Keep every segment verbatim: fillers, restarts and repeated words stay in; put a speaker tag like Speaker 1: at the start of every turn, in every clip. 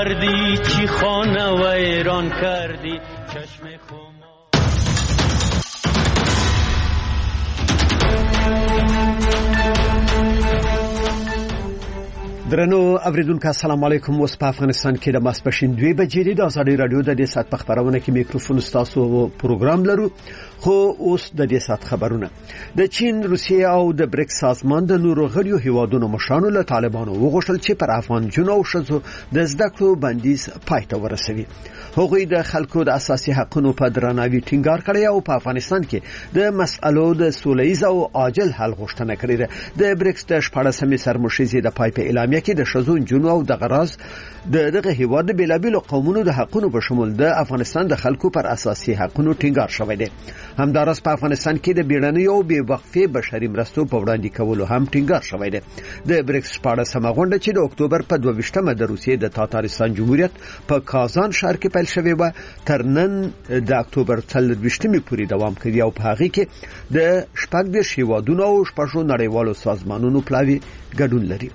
Speaker 1: کردی چی خانه ویران کردی چشم خمار.
Speaker 2: درنو اوریدونکو السلام علیکم. اوس په افغانستان کې د ماسپښین دوه بجې د ازادي رادیو د دې سات په خبرونه کې میکروفون ستاسو پروګرام لرو. خو اوس د دې سات خبرونه د چین، روسیې او د بریکس سازمان د نورو غړیو هیوادونو مشرانو له طالبانو وغوښتل چې پر افغان جنو او شذو د زده کړو بندیز پای ته ورسوي. هغوی د خلکو د اساسي حقوقو په درناوي ټینګار کړی او په افغانستان کې د مسألو د سوله‌ییز او عاجل حل غوښتنه کړې ده. د بریکس د شپاړسمې سرمشيزې د پای په اعلامیه کې د شذو جنو او د غراز د دغه هیواد د بیلابیلو قومونو د حقوقو په شمول د افغانستان د خلکو پر اساسي حقوقو ټینګار شوی دی. همدارس په افغانستان کې د بیړنیو او بې وقفې بشري مرستو په وړاندې کولو هم ټینګار شوی دی. د بریکس شپاړسمه غونډه چې د اکتوبر په دوه ویشتمه د روسیې د تاتارستان جمهوریت په کازان ښار کې پیل شوې و، تر نن د اکتوبر څلور ویشتمې پورې دوام کوي او په هغه کې د شپږ دېرش هیوادونو او شپږو نړیوالو سازمانونو پلاوي ګډون لري.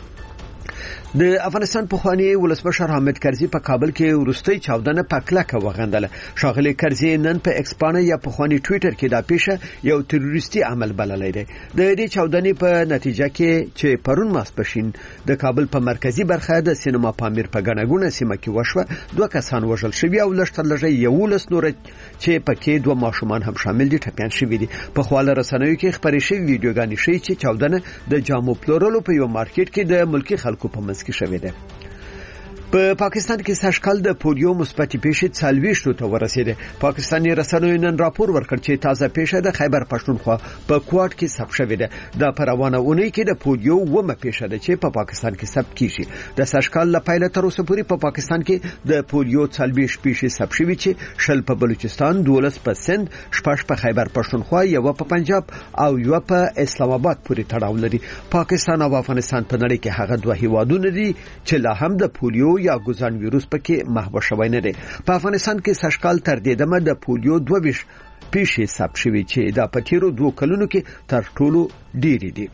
Speaker 2: د افغانستان پخوانی ولسمشر حامد کرزي په کابل کې ورستۍ چاودنه په کلکه وغندله. شاغلي کرزي نن په ایکس باندې یا پخوانی ټوئیټر کې دا پیښه یو تروریستي عمل بللی دی. د دې چاودنې په نتیجه کې چې پرون ماسپښین د کابل په مرکزی برخه د سینما پامیر په غنګونه سیمه کې وشوه، دوه کسان وژل شوي او لږ تر لږه یولس نور چې پکې دوه ماشومان هم شامل دي ټپيان شوي دي. په خواله رسنیو کې خبرې شوې ویډیوګانې ښیي چې چاودنه د جامو پلورلو په یو مارکیټ کې د ملکی خلکو په منځ کې شوې ده. په پاکستان کې سږکال د پولیو مثبتې پیښې څلوېښت ته ورسېده. پاکستاني رسنیو نن راپور ورکړ چې تازه پیښه د خیبر پښتونخوا په کوټ کې ثبت شوې ده. د پروانه اونۍ کې د پولیو ومه پیښه ده چې په پاکستان کې ثبت کیږي. د سږکال له پیله تر اوسه پورې په پاکستان کې د پولیو څلوېښت پیښې ثبت شوې چې شل په بلوچستان، دولس په سند، شپږ په خیبر پښتونخوا، یو په پنجاب او یو په اسلام آباد پورې تړاو لري. پاکستان او افغانستان په نړۍ کې هغه دوه هیوادونه دي چې لا هم د پولیو یا ګوزان ویروس پکې محو شوی نه دی. په افغانستان کې سږکال تر دې دمه د پولیو دوه ویشت پیښې ثبت شوې چې دا په تیرو دوه کلونو کې تر ټولو ډېرې دي.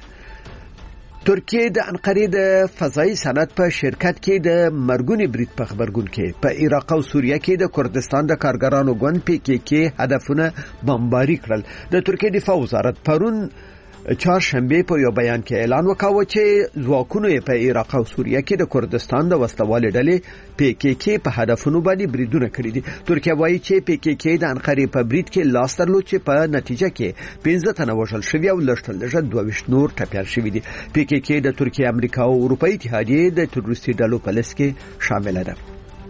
Speaker 2: ترکیه د انقرې د فضایي صنعت په شرکت کې د مرګونی برید په خبرګون کې په عراق او سوریه کې د کردستان د کارګرانو ګوند پی کې کې هدفونه بمباري کړل. د ترکیه دفاع وزارت پرون چهارشنبه په یو بیان کې اعلان وکاوه چې ځواکونو په عراق او سوریه کې د کردستان د وسلوالې ډلې پی کې کې په هدفونو باندې بریدونه کړي دي. ترکیه وایي چې پی کې کې د انقرې په برید کې لاس درلود چې په نتیجه کې پنځه تنه وژل شوي او لږ تر لږه دوه ویشت نور ټپیان شوي دي. پی کې کې د ترکیه، امریکا او اروپایي اتحادیې د تروریستي ډلو په لیست کې شامل ده.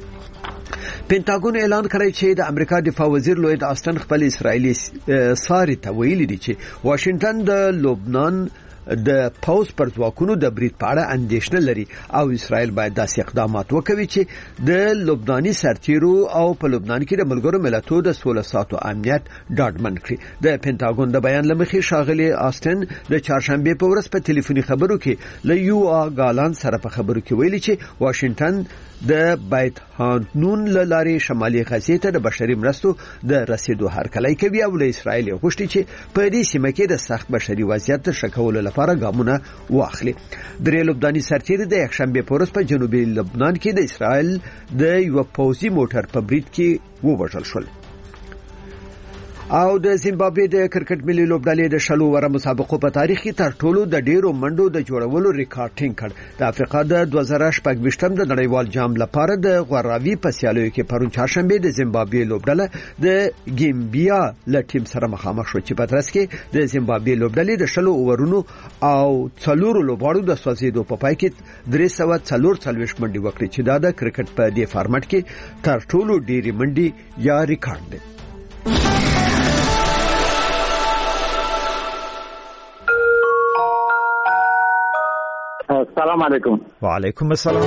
Speaker 2: پینټاګون اعلان کړی چې د امریکا دفاع وزیر لوید آستن خپل اسرائیلي ساري ته ویلي دي چې واشنگټن د لبنان د پوز پر ځواکونو د برید په اړه اندېښنه لري او اسرائیل باید داسې اقدامات وکړي چې د لبناني سرتیرو او په لبنان کې د ملګرو ملتونو د سوله ساتو امنیت ډاډمن کړي. د پینټاګون د بیان لمخې شاغلي آستن د چهارشنبه په ورځ په ټلیفوني خبرو کې له یو ا ګالان سره په خبرو کې ویلي چې واشنگټن د بیت هانون لارې شمالي غزې ته د بشري مرستو د رسیدو هرکلی کوي او له اسرائیل غوښتي چې په دې سیمه کې د سخت بشري وضعیت د شکولو لپاره ګامونه واخلي. درې لبناني سرتیري د یکشنبه په ورځ په جنوبي لبنان کې د اسرائیل د یو پوځي موټر په برید کې ووژل شول. او د زیمبابوې د کرکټ ملي لوبډلې د شلو وره مسابقو په تاریخ کې تر ټولو د ډیرو منډو د جوړولو ریکارډ ټینګ کړ. د افریقا د دوه زره شپږ ویشتم د نړیوال جام لپاره د غوراوي په سیالیو کې پرون چهارشنبه د زیمبابوې لوبډله د ګیمبیا له ټیم سره مخامخ شو چې په ترڅ کې د زیمبابوې لوبډلې د شلو اورونو او څلورو لوبغاړو د سوځیدو په پای کې درې سوه څلور څلوېښت منډې وکړې چې دا د کرکټ په دې فارمټ کې تر ټولو ډېرې منډې یا ریکارډ دی.
Speaker 3: السلام علیکم.
Speaker 2: وعلیکم السلام.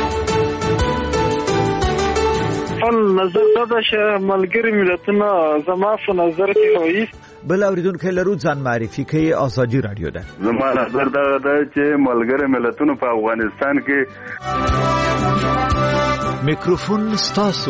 Speaker 4: فل نظر دا چې ملګری ملتونه زما په نظر کې وایي
Speaker 2: بل اوریدونکو لرو ځان معرفي کوي. ازادي رادیو ده.
Speaker 5: زما نظر دا ده چې ملګری ملتونه په افغانستان کې
Speaker 2: میکروفون ستاسو.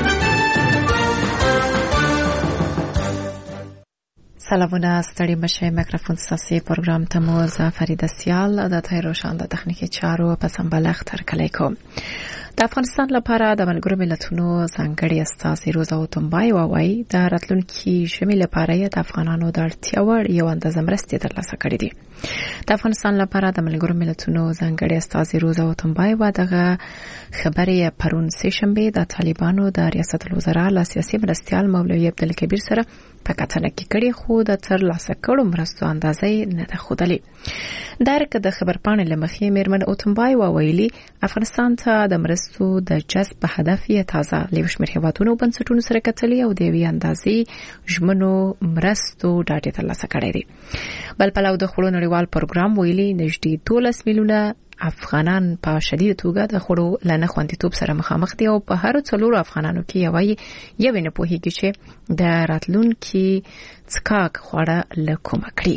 Speaker 6: سلامونه، ستړي مشه. میکروفون ستاسو پروګرام ته مو زه فریده سیال د تای روشان د تخنیکی چارو په سمبالښت هر کلی کوم. د افغانستان لپاره د ملګرو ملتونو ځانګړي استازي روزا اوتمبای وايي د راتلونکي ژمي لپاره د افغانانو د اړتیا وړ یو اندازه مرستې ترلاسه کړې دي. د افغانستان لپاره د ملګرو ملتونو ځانګړي استازي روزا اوتمبای وا دغه خبرې پرون سه شنبه د طالبانو د ریاست الوزرا له سیاسي مرستيال مولوي عبدالکبیر سره په کتنه کې کړي خو د ترلاسه کړو مرستو اندازې نه ده ښودلې. درک د خبرپاڼې لمخې میرمن اوتمبای ویلي افغانستان ته د مرستو د جذب په هدف یې تازه لوشمیر هیوادونو بنسټونو سره کتلې او د وی اندازې ژمنو مرستو ډاټې ترلاسه کړې دي. بل پلو د خړو نړیوال پروګرام ویلي نږدې دولس میلیونه افغانان په شدید توګه د خړو لنه خوندیتوب سره مخامخ دي او په هر څلورو افغانانو کې یوې یو نه پوهیږي چې د راتلونکي څکاک خوړه لکومه کړی.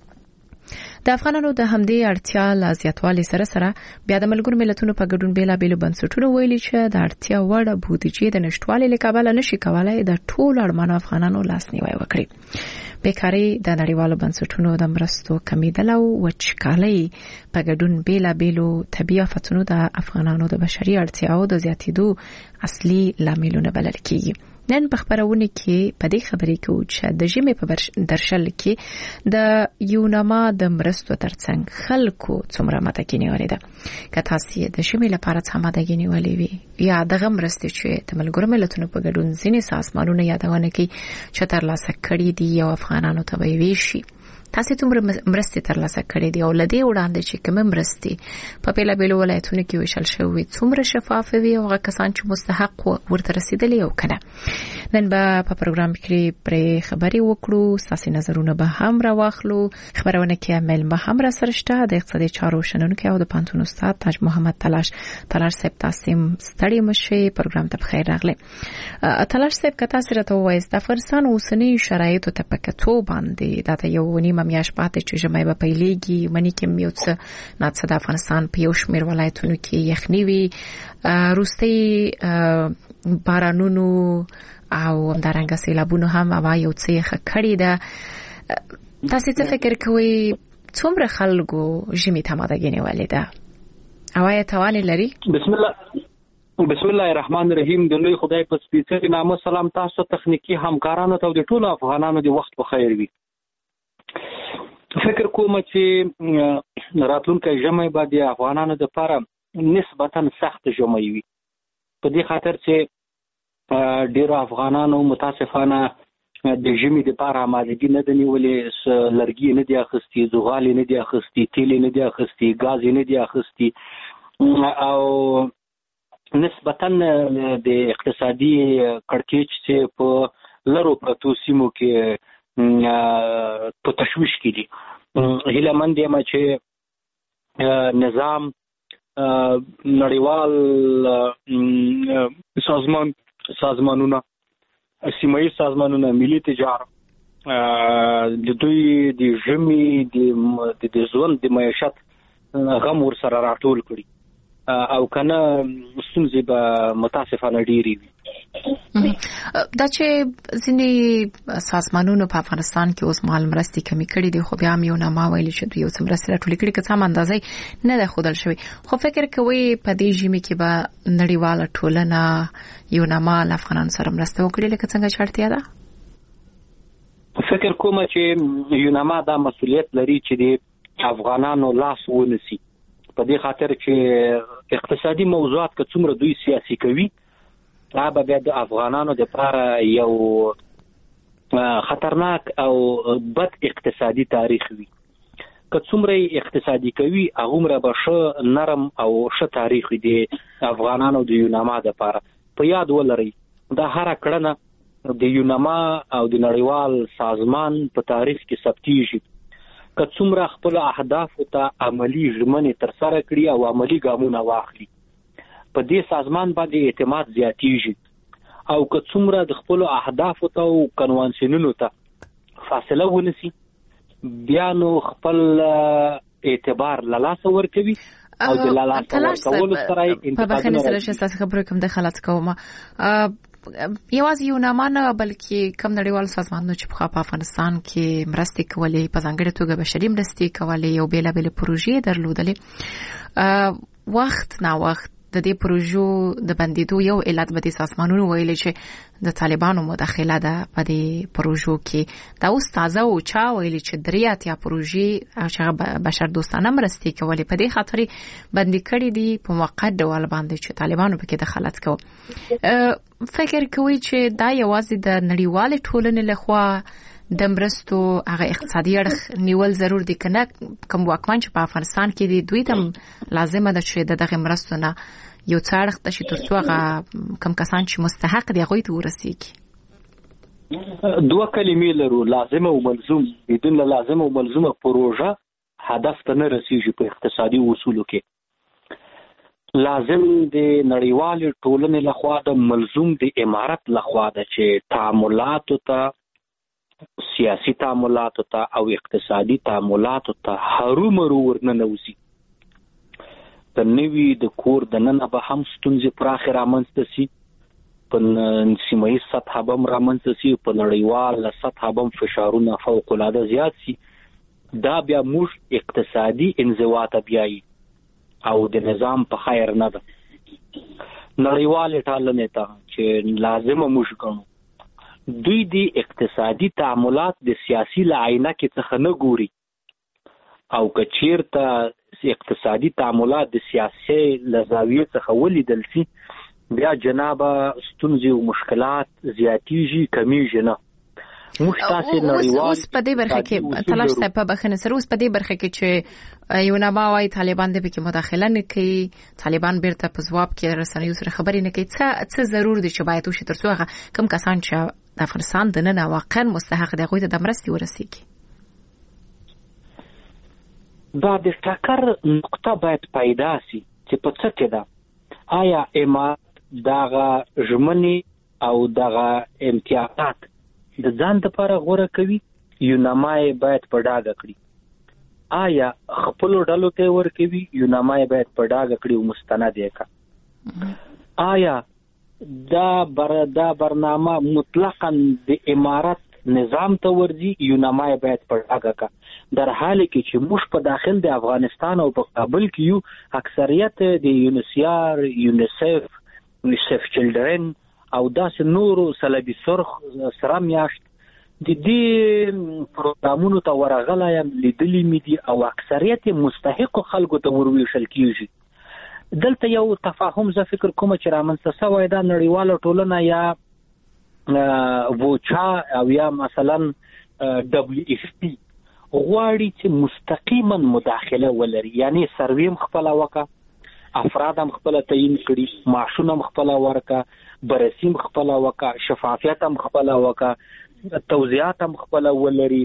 Speaker 6: د افغانانو د همدې اړتیا لا زیاتوالي سره سره بیا د ملګرو ملتونو په ګډون بیلابېلو بنسټونو ویلي چې د اړتیا وړ بودیجې د نشټوالي له کبله نشي کولای د ټولو اړمنو افغانانو لاسنیوي وکړي. بیکاري د نړیوالو بنسټونو د مرستو کمیدل او وچکالي په ګډون بیلابېلو طبيعي آفتونو د افغانانو د بشري اړتیاو د زیاتېدو اصلي لاملونه بلل کیږي. نن په خبرونه کې په دې خبرې کې چې د ژمي په درشل کې د یوناما د مرستو ترڅنګ خلکو څومره متکینی ولې ده که تاسو د ژمي لپاره څه متکینی ولې وي یا دغه مرستې چې د ملګرو ملتونو په ګډون ځینې سازمانونه یادونه کوي چې ترلاسه کړي دي او افغانانو ته ویل شي تاسو څومره مرستې ترلاسه کړې دي او لدې وړاندې چې کوم مرستې په بیلابېلو ولایتونو کې وشل شوې څومره شفاف وي او هغه کسان چې مستحق ورته رسیدلي او کنه. نن به په پروګرام کې پرې خبرې وکړو، ساسي نظرونه به هم راواخلو. خبرونه کې مل به هم را سره شته د اقتصادي چارو شنونکو او د پانتون استاد تاج محمد تلاش تلاش صاحب تاسو ستړي مشه پروګرام ته بخیر راغلی. تلاش صاحب کتا سره ته وایي د افغانستان اوسنی شرایطو ته پکتو باندې دا یو ونی میاش پاتې چې ژمي به پیلېږي منی کې میو څه ناڅه د افغانستان په یو شمېر ولایتونو کې یخني وي، روستي بارانونو او همدارنګه سیلابونو هم هوا یو څه یخه کړې ده. تاسو څه فکر کوئ څومره خلکو ژمي ته مادګینې ولې ده او آیا توان لري؟
Speaker 3: بسم الله بسم الله الرحمن الرحیم. د لوی خدای په سپیڅلي نامه سلام تاسو تخنیکی همکارانو ته د ټولو افغانانو د وخت په خیر وي. فکر کوم چې راتلونکي ژمي به د افغانانو لپاره نسبتا سخت ژمي وي، په دې خاطر چې ډیرو افغانانو متاسفانه د ژمي لپاره آمادګي نه دی نیولې، لرګي نه دي اخیستي، زغال نه دي اخیستي، تیل نه دي اخیستي، غاز نه دي اخیستي او نسبتا د اقتصادي کړکېچ چې په لرو پرتو سیمو کې په تشویش کې دي. هیله مند یم چې نظام نړیوال سازمان سازمانونه سیمایي سازمانونه ملي تجارت د دوی د ژمي د ژوند د معیشت غم ورسره راټول کړي او کنه ستونزې به متاسفانه ډېرې وي.
Speaker 6: دا چې ځینې سازمانونو په افغانستان کې اوس مال مرستې کمی کړي دي، خو بیا هم یو نامه ویلي چې دوی یو څه مرستې راټولې کړي که څه هم اندازې نه ده ښودل شوې. خو فکر کوئ په دې ژمي کې به نړیواله ټولنه یو نامه له افغانانو سره مرسته وکړي لکه څنګه چې اړتیا ده؟
Speaker 3: فکر کوم چې یو نامه دا مسؤلیت لري چې د افغانانو لاس ونیسي، په دې خاطر چې اقتصادي موضوعات که څومره دوی سیاسي کوي دا به بیا د افغانانو لپاره یو خطرناک او بد اقتصادي تاریخ وي. که څومره اقتصادي کوي هغومره به ښه نرم او ښه تاریخ وي د افغانانو د یوناما لپاره. په یاد ولرئ دا هره کړنه د یوناما او د نړیوال سازمان په تاریخ کې ثبتیږي که څومره خپل اهدافو ته عملی ژمنې ترسره کړي او عملی ګامونه واخلي. په دې سازمان باندې اعتماد زیاتیږي او که څومره د خپل اهدافو ته او کنوانسیونونو ته فاصله ونیسي بیا نو خپل اعتبار له لاسه ورکوي او د له لاسه ورکولو سره
Speaker 6: په بخښنې سره چې تاسو خبرې کوم دخالت کوم یوازې یو نامه نه بلکې کم نړیوال سازمانونو چې په افغانستان کې مرستې کولې په ځانګړې توګه بشري مرستې کولې او بیلابېلې پروژې درلودلې وخت نا وخت د دې پروژو د بندیدو یو علت به د سازمانونو ویل چې د طالبانو مداخله ده په دې پروژو کې. دا اوس تازه او چا ویل چې درې اتیا پروژې چې بشر دوستانه مرستې کولې په دې خاطر بندي کړې دي په موقت ډول باندې چې طالبانو پکې دخالت کوي. فکر کوي چې دا یوازې د نړیوال ټولنې لخوا د مرستو هغه اقتصادي اړخ نیول ضرور دي کنه کوم واکمن چې په افغانستان کې دي دوی ته لازمه ده چې دغه مرستو نه یو څارخ د شي ترڅو هغه کم کسان چې مستحق دي هغه ته ورسیږي.
Speaker 3: دوه کلمې لرو، لازمه او ملزوم. بدون لازمه او ملزومه پروژه هدف ته نه رسیږي په اقتصادي اصولو کې. لازم د نړیوال ټولنې لخوا د ملزوم د امارت لخوا ده چې تعاملات ته سیاسي تعاملات ته او اقتصادي تعاملات ته هرومرو ورننوزي. د نوي د کور د نن به هم ستونزې پراخه رامنځته سي، په سیمایي سطح به رامنځته سي، په نړیوال سطح به فشارونه فوق العاده زیات سي. دا بیا موږ اقتصادي انزوا ته بیایي او د نظام په خیر نه ده. نړیوال ټولنې ته چې لازمه موږ کوو دوی دی اقتصادي تعاملات د سیاسي لعینه کې څخه نه ګوري او کچیرته اقتصادي تعاملات د سیاسي لزاویه څخه ولیدل شي بیا جنابه ستونزې او مشکلات زیاتیږي کمیږي نه. موږ تاسو نړیوال
Speaker 6: اوس په دې برخه کې تلاش صاحب په بخنه سره اوس په دې برخه کې چې یو نه باوي طالبان د پکې مداخله نه کوي، طالبان بیرته په ځواب کې رسنیو سره خبرې نه کوي. څه څه ضرور دي چې باید وشي ترڅو هغه کم کسان چې د افغانستان د نن واقعا مستحق دي هغه د مرستې ورسیږي.
Speaker 3: دا د ټاکر نقطه باید پیدا سي چې په څه کې ده. آیا امارات دغه ژمنې او دغه امتیازات د ځان لپاره غوړه کوي یونامای باید په ډاګه کړي؟ آیا خپل ډلو ته ور کوي یونامای باید په ډاګه کړي او مستند یې کا؟ آیا دا بر دا برنامه مطلقاً د امارت نظام ته ورځي یونامای باید په ډاګه کا؟ در حال کې چې موږ په داخل د افغانستان او په کابل کې یو اکثریت د یونیسیار، یونیسف، یونیسف چلډرن او داسې نورو صلیبي سرخ سره میاشت د دې پروګرامونو ته ورغلی یم، لیدلي مې دي او اکثریت مستحق خلکو ته ورویشل کیږي. دلته یو تفاهم زه فکر کوم چې رامنځته شوی دا نړیواله ټولنه یا ووچا او یا مثلا دبلیو اف پی غواړي چې مستقیما مداخله ولري، یعنی سرویم خپل وکا، افراد هم خپل تعیین کړي، معاشونه هم خپل ورکا، برسیم خپل وکا، شفافیت هم خپل وکا، توزیعات هم خپل ولري.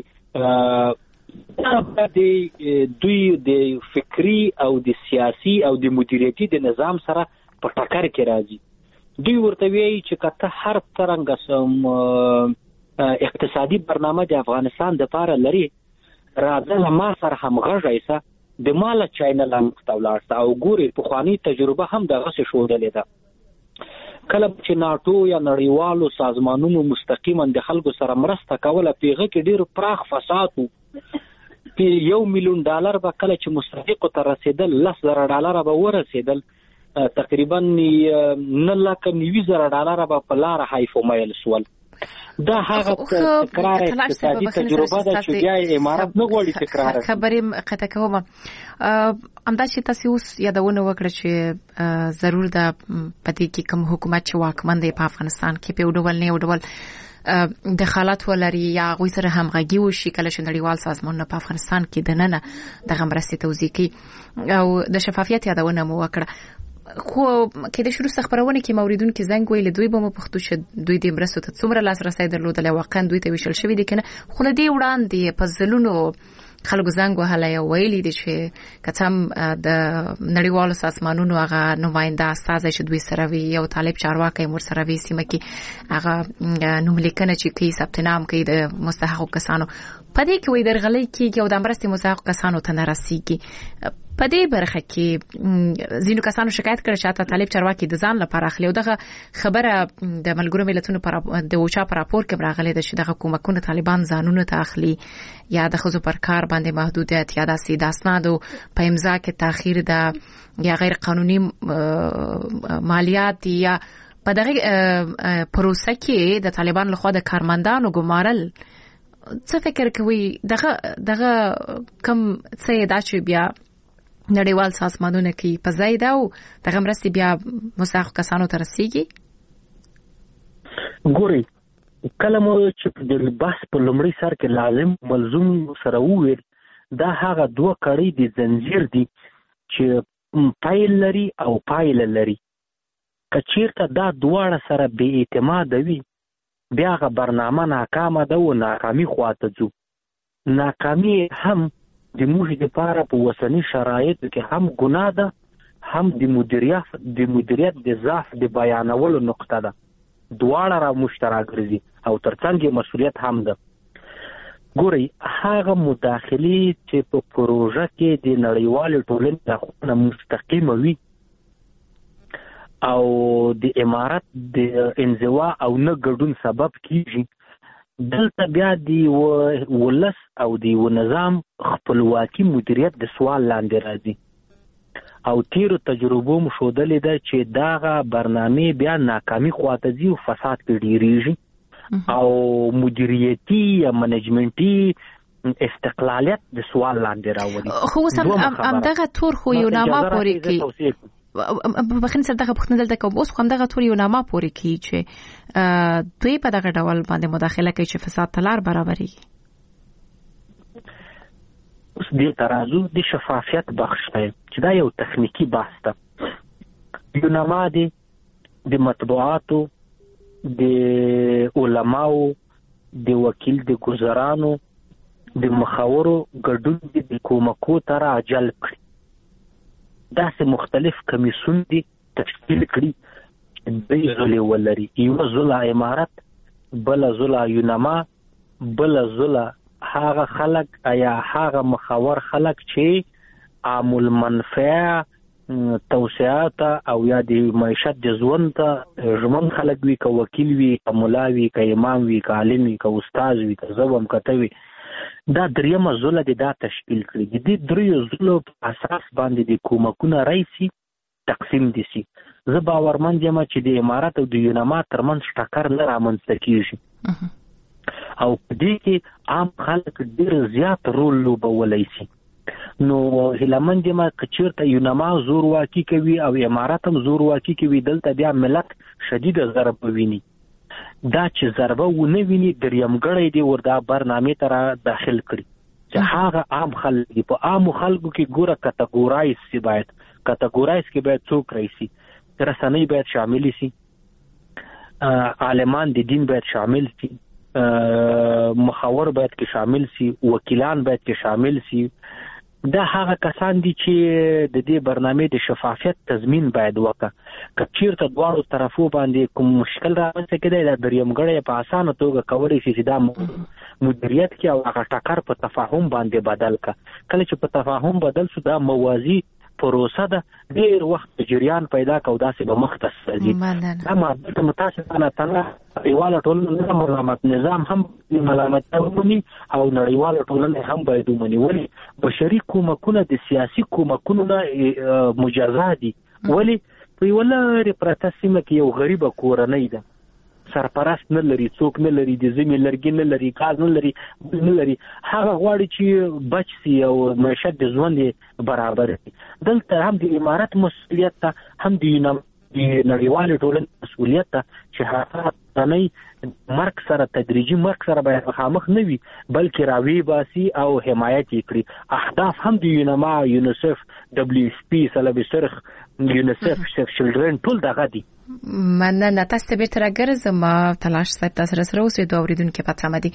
Speaker 3: د دوی د فکری او د سیاسي او د مدیریتي د نظام سره په ټکر کې راځي. دوی ورته وایي چې کته هر څنګه سم اقتصادي برنامه د افغانستان د لپاره لري، راځه ما سره همغږی سه، د مال چینل هم مختولارسته او ګوري په خواني تجربه هم دغه څه شودلې ده. کله چې ناتو یا نړیوالو سازمانونو مستقیما د خلکو سره مرسته کوله پیغه کې ډیر پراخ فساد وو، په یو میلیون ډالر به کله چې مستحق ته رسیدل لس زره ډالر به ورسیدل، تقریبا نه لکه نیوي زره ډالر به په لار حیف او مایل سول. دا هغه تکرار اقتصادي تجربه ده چې بیا امارات نه غواړي تکرار.
Speaker 6: خبرې قطع کوم امدا چې تاسو اوس یادونه وکړه چې ضرور ده پدې کې کوم حکومت چې واکمن دی په افغانستان کې په ډول نه ډول دخالت ولري یا غوي سره همغږي وشي کله چې نړیوال سازمانونه په افغانستان کې دننه د غمرستي توزیع کوي او د شفافیت یادونه مو وکړه. خو کې د شروع خبرونه کې موریدونکو زنګ ویل دوی به مو پښتو شه دوی د مرستو ته څومره لاسرسي درلودل واقعا دوی ته ویشل شوی دي کنه. خو لدی وړاندې په ځلونو خلکو زنګ وهله ویلي دي چې کتم د نړیوالو سازمانونو هغه نماینده استاد چې دوی سره وی یو طالب چارواکي مر سره وی سیمه کې هغه نوم لیکنه چې کوي ثبت نام کوي د مستحق کسانو پدې کې وې درغلي کې او د امرستي مساق کسانو ته نرسيږي. پدې برخه کې زینو کسانو شکایت کړ چې طالب چرواکي د ځان لپاره اخلي او دغه خبره د ملګرو ملتونو پر د اوچا پر راپور کې راغلي د شدغه حکومتونه طالبان ځانونه ته اخلي یا د خزو پر کار باندې محدودیت یا د سید اسنادو په امضا کې تاخير ده یا غیر قانوني مالیات یا په دغه پروسه کې د طالبان لخوا د کارمندانو ګمارل. څه فکر کوي دغه دغه کم څه دا چې بیا نړیوال سازمانونه کې په ځای دا او دغه مرستې بیا مساق کسانو ته رسیږي؟
Speaker 7: ګوري کله مو چې د بحث په لومړي سر کې لازم ملزوم سره وویل دا هغه دوه کړي دي زنجیر دي چې پایل لري او پایل لري. کچیرته دا دواړه سره بې اعتماد وي بیا هغه برنامه ناکامه ده او ناکامي خواته ځو. ناکامي هم د موږ لپاره په وسنی شرایطو کې هم ګناه ده هم د مدیریت د مدیریت د ضعف د بیانولو نقطه ده. دواړه را مشترک ګرځي او ترڅنګ مسؤلیت هم ده. ګورئ هغه مداخلې چې په پروژه کې د نړیوال ټولنې لخوا مستقیمه وي او د امارت د انزوا او نه ګډون سبب کیږي دلته بیا دی ولس او دی نظام خپلواکي مدیریت د سوال لاندې راځي او تیرو تجربو مشودلې ده چې داغه برنامه بیا ناکامي خواته ځي او فساد کې ډیریږي او مدیریتي یا منیجمنتي استقلالیت د سوال لاندې راوړي.
Speaker 6: خو سم ام دغه تور خو یو نامه پوري کی بخښنه سره دغه پښتنه دلته کوم اوس خو دغه تور یو نامه پوري کی چې دوی په دغه ډول باندې مداخله کوي چې فساد تلار برابري.
Speaker 7: اوس دې ترازو د شفافیت بخش دی چې دا یو تخنیکی بحث ده. یو نامه دی د مطبوعاتو د علماو د وکیل د گزارانو د مخاورو ګډون د کومکو تر اجل کړي. دا سه مختلف کمیسون دي تشکیل کړي د زولي ولري یو زولا امارت بل زولا یونما بل زولا هغه خلق یا هغه مخاور خلق چې عامل منفعه توسعات او یا د معیشت د ژوند ته ژمن خلق وي که وکیل وي که مولا وي که امام وي که عالم وي که استاد وي که زبم کتوي دا دریمه زوله د دا تشکیل کړي. د دې دریو زولو په اساس باندې د کومکونه رئیسي تقسیم دي سي. زه باورمند یم چې د امارات او د یونما ترمنځ ټکر نه رامنځته کیږي او په دې کې عام خلک ډیر زیات رول لوبولی سي. نو هلمند یم چې یونما زور واقع کوي او امارات هم زور واقع کوي دلته بیا ملت شدید ضرب ویني. دا چې ضربه ونه ویني دریمګړی دی وردا برنامه تر داخل کړي چې هغه عام خلک دی. په عام خلکو کې ګوره کټګورایز سی باید کټګورایز کې باید څوک رئیسي رسنۍ باید شامل سي عالمان د دین باید شامل سي مخاور باید کې شامل سي وکیلان باید کې شامل سي. دا هغه کسان دي چې د دې برنامه د شفافیت تضمین باید وکړي. کچیرته دواړو طرفو باندې کوم مشکل راځي کېدای دا دریمګړی په اسانه توګه کولای شي چې دا مدیریت کې او هغه ټکر په تفاهم باندې بدل کا. کله چې په تفاهم بدل شو دا موازی پروسه ده ډیر وخت جریان پیدا کو داسې به مختص دي. اما د متاسفانه تنه نړیواله ټولنه نه ملامت نظام هم ملامت کوي او نړیواله ټولنه هم باید ومني. ولی بشري کومکونه د سیاسي کومکونو نه مجازا دي. ولی په ولر پرتسمه کې یو غریب کورنۍ ده سرپرست نه لري څوک نه لري د زمي لرګي نه لري کار نه لري نه لري هغه غواړي چې بچ سي او معیشت د ژوند برابر شي. دلته هم د امارات مسؤلیت ته هم د نړیوال ټولنې مسؤلیت ته چې هغه نه مرګ سره تدریجي مرګ سره باید مخامخ نه وي بلکې راوي باسي او حمایت کړي. اهداف هم د یونما یونیسف دبليو اس پی سلب سرخ یونیسف سیف چلډرن ټول دغه دي.
Speaker 6: مننه. تاسو به تر ګرځم تلاش صاحب تاسو سره اوسې دوه اوریدونکو پاتې مدي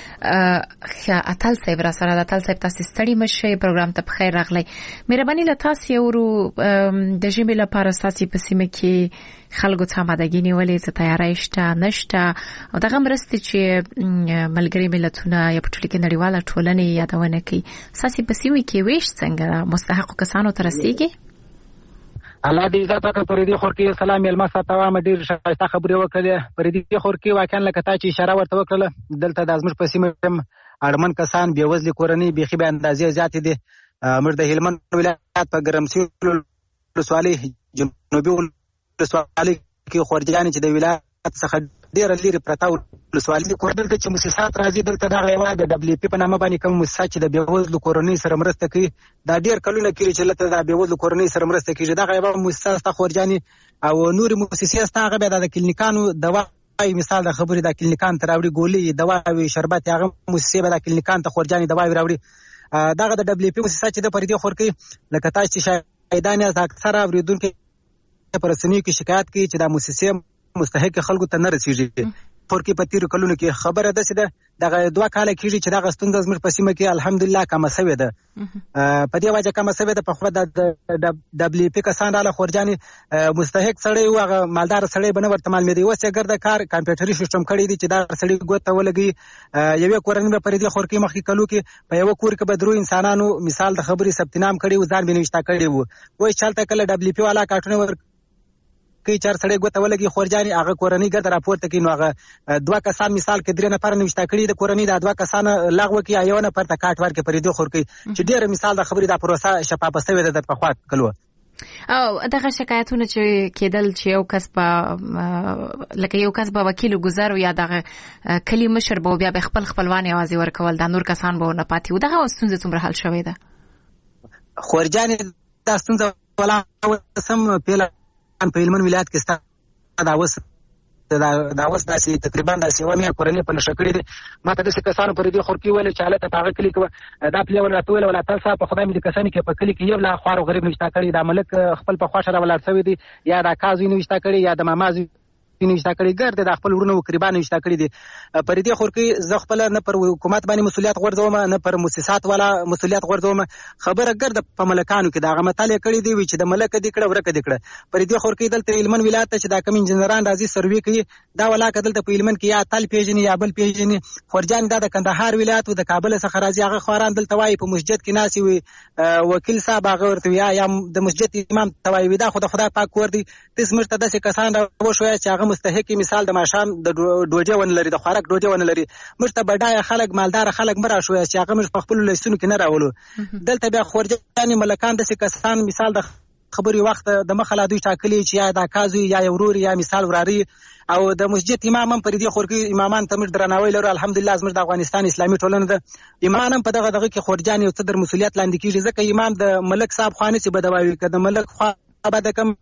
Speaker 6: اتل صاحب را سره اتل صاحب تاسو ستړي مشه پروګرام ته بخیر راغلی. مهرباني له تاسو ورو د ژمي لپاره ساسي په سیمه کې خلکو ته آمادګي نیولې ته تیاری شته نشته او دغه مرستې چې ملګری ملتونه یا په ټولو کې نړیواله ټولنه یادونه کوي ساسي په سیمه کې ویش څنګه مستحق کسانو ته رسیږي؟
Speaker 8: الله دې عزت وکړي. پر دې خور کې سلام یلما ساتوا م ډیر شایسته خبرې وکړې. پر دې خور کې واقعا لکه تا چې اشاره ورته وکړه دلته د ازمش په سیمه اړمن کسان بې وزلي کورنۍ بيخي به اندازې زیاتې دي. مر د هلمند ولایت په ګرمسیر ولسوالۍ جنوبي ولسوالۍ کې خورجانې چې د ولایت څخه ډیر لري پرتا ولسوالۍ کوردل چې مؤسسات راځي دلته دا غوا د دبليو پی په نامه باندې کوم مؤسسات چې د بیوزلو کورنۍ سره مرسته کوي دا ډیر کلونه کې چې لته د بیوزلو کورنۍ سره مرسته کوي دا غوا مؤسسات ته خورجانې او نور مؤسسات ته هغه د کلینیکانو دوا مثال د خبرې د کلینیکان ته راوړي ګولې دوا او شربت هغه مؤسسه به د کلینیکان ته خورجانې دوا راوړي. دغه د دبليو پی مؤسسات چې د پردي خور کې لکه تاسو چې شاهدان یې اکثره اوریدونکو پر رسنیو کې شکایت کوي چې د مؤسسه مستحق خلکو ته نه رسیږي. پورکې په تیر کلونو کې خبره ده چې دغه دوه کال کېږي چې دغه ستونزه زموږ په سیمه کې الحمدلله کم شوې ده. په دې وجه کم شوې ده. په خو د دبليو پی کسان رااله خورجانې مستحق سړی او هغه مالدار سړی بنه ورته معلومې دی وسه ګرځه کار کمپیوټري سیستم کړی دی چې دا سړی ګوت ولګي یوې کورنۍ په دې خور کې مخکې کلو کې په یو کور کې به درو انسانانو مثال د خبري ثبت نام کړي او ځان بنوښتا کړي وو وای چالتہ کله دبليو پی والا کارتونه ور کې چار سړی ګوت ولګي خورجانې هغه کورنۍ ګرځ راپورته کوي نو هغه دوه کسان مثال کې درې نفر نوښتا کړي د کورنۍ د دوه کسان لغوه کې یو نفر ته کارت ورکړي پرې دوه خور کې چې ډېر مثال د خبرې د پروسه شفافه شوی د په خوا کلو.
Speaker 6: او دغه شکایتونه چې کېدل چې یو کس په لکه یو کس به وکیل گزارو یا دغه کلی مشر به بیا به خپل خپلوان یوازې ورکول د نور کسان به نه پاتې و دغه ستونزه څومره حل شوې ده؟
Speaker 8: خورجانې دا ستونزه ولا سم پیله په هلمند ولایت کې ستا دا وس دا وس داسې تقریبا داسې ونه کورنۍ په نشه کړې دي. ما ته داسې کسانو پر دې خور کې ویل چې حالت په هغه کلي کې دا پلی ولا ټول ولا تاسو په خدای مې د کسانې کې په کلي کې یو لا خوار غریب نشتا کړی دا ملک خپل په خواشه ولا څوي دي یا دا کازو نشتا کړی یا د مامازو نشتا کړی ګرد د خپل ورونو قربان نشتا کړی دي. پر دې خور کې ز خپل نه پر حکومت باندې مسولیت غورځوم نه پر مؤسسات والا مسولیت غورځوم خبره ګرد په ملکانو کې دا غمتاله کړی دی چې د ملک دې کړه ورکه دې کړه. پر دې خور کې دلته هلمند ولایت چې دا کم انجنیران راځي سروې کوي دا ولا کدل ته په هلمند کې یا تل پیژنې یا بل پیژنې خورجان دا د کندهار ولایت او د کابل څخه راځي هغه خوران دلته وای په مسجد کې ناسي وي وکیل صاحب هغه ورته یا د مسجد امام توای دا خدای خدای پاک ور دي تاسو مرته داسې کسان راو شویا چې هغه مستحق مثال د ماشام د ډوډۍ ون لري د خوراک ډوډۍ ون لري مرته بډای خلک مالدار خلک مرا شویا چې هغه مش په خپل لیسونو کې نه راولو دلته بیا خورجان ملکان داسې کسان مثال د خبري وخت د مخاله دوی ټاکلي چې یا د کازو یا ورور یا مثال وراري او د مسجد امام هم پر دې خور کې امامان ته مر درناوی لرو الحمدلله زموږ د افغانستان اسلامي ټولنه ده امام هم په دغه دغه کې خورجان یو څه در مسولیت لاندې کیږي ځکه امام د ملک صاحب خانه چې بدوي کده ملک خو به کم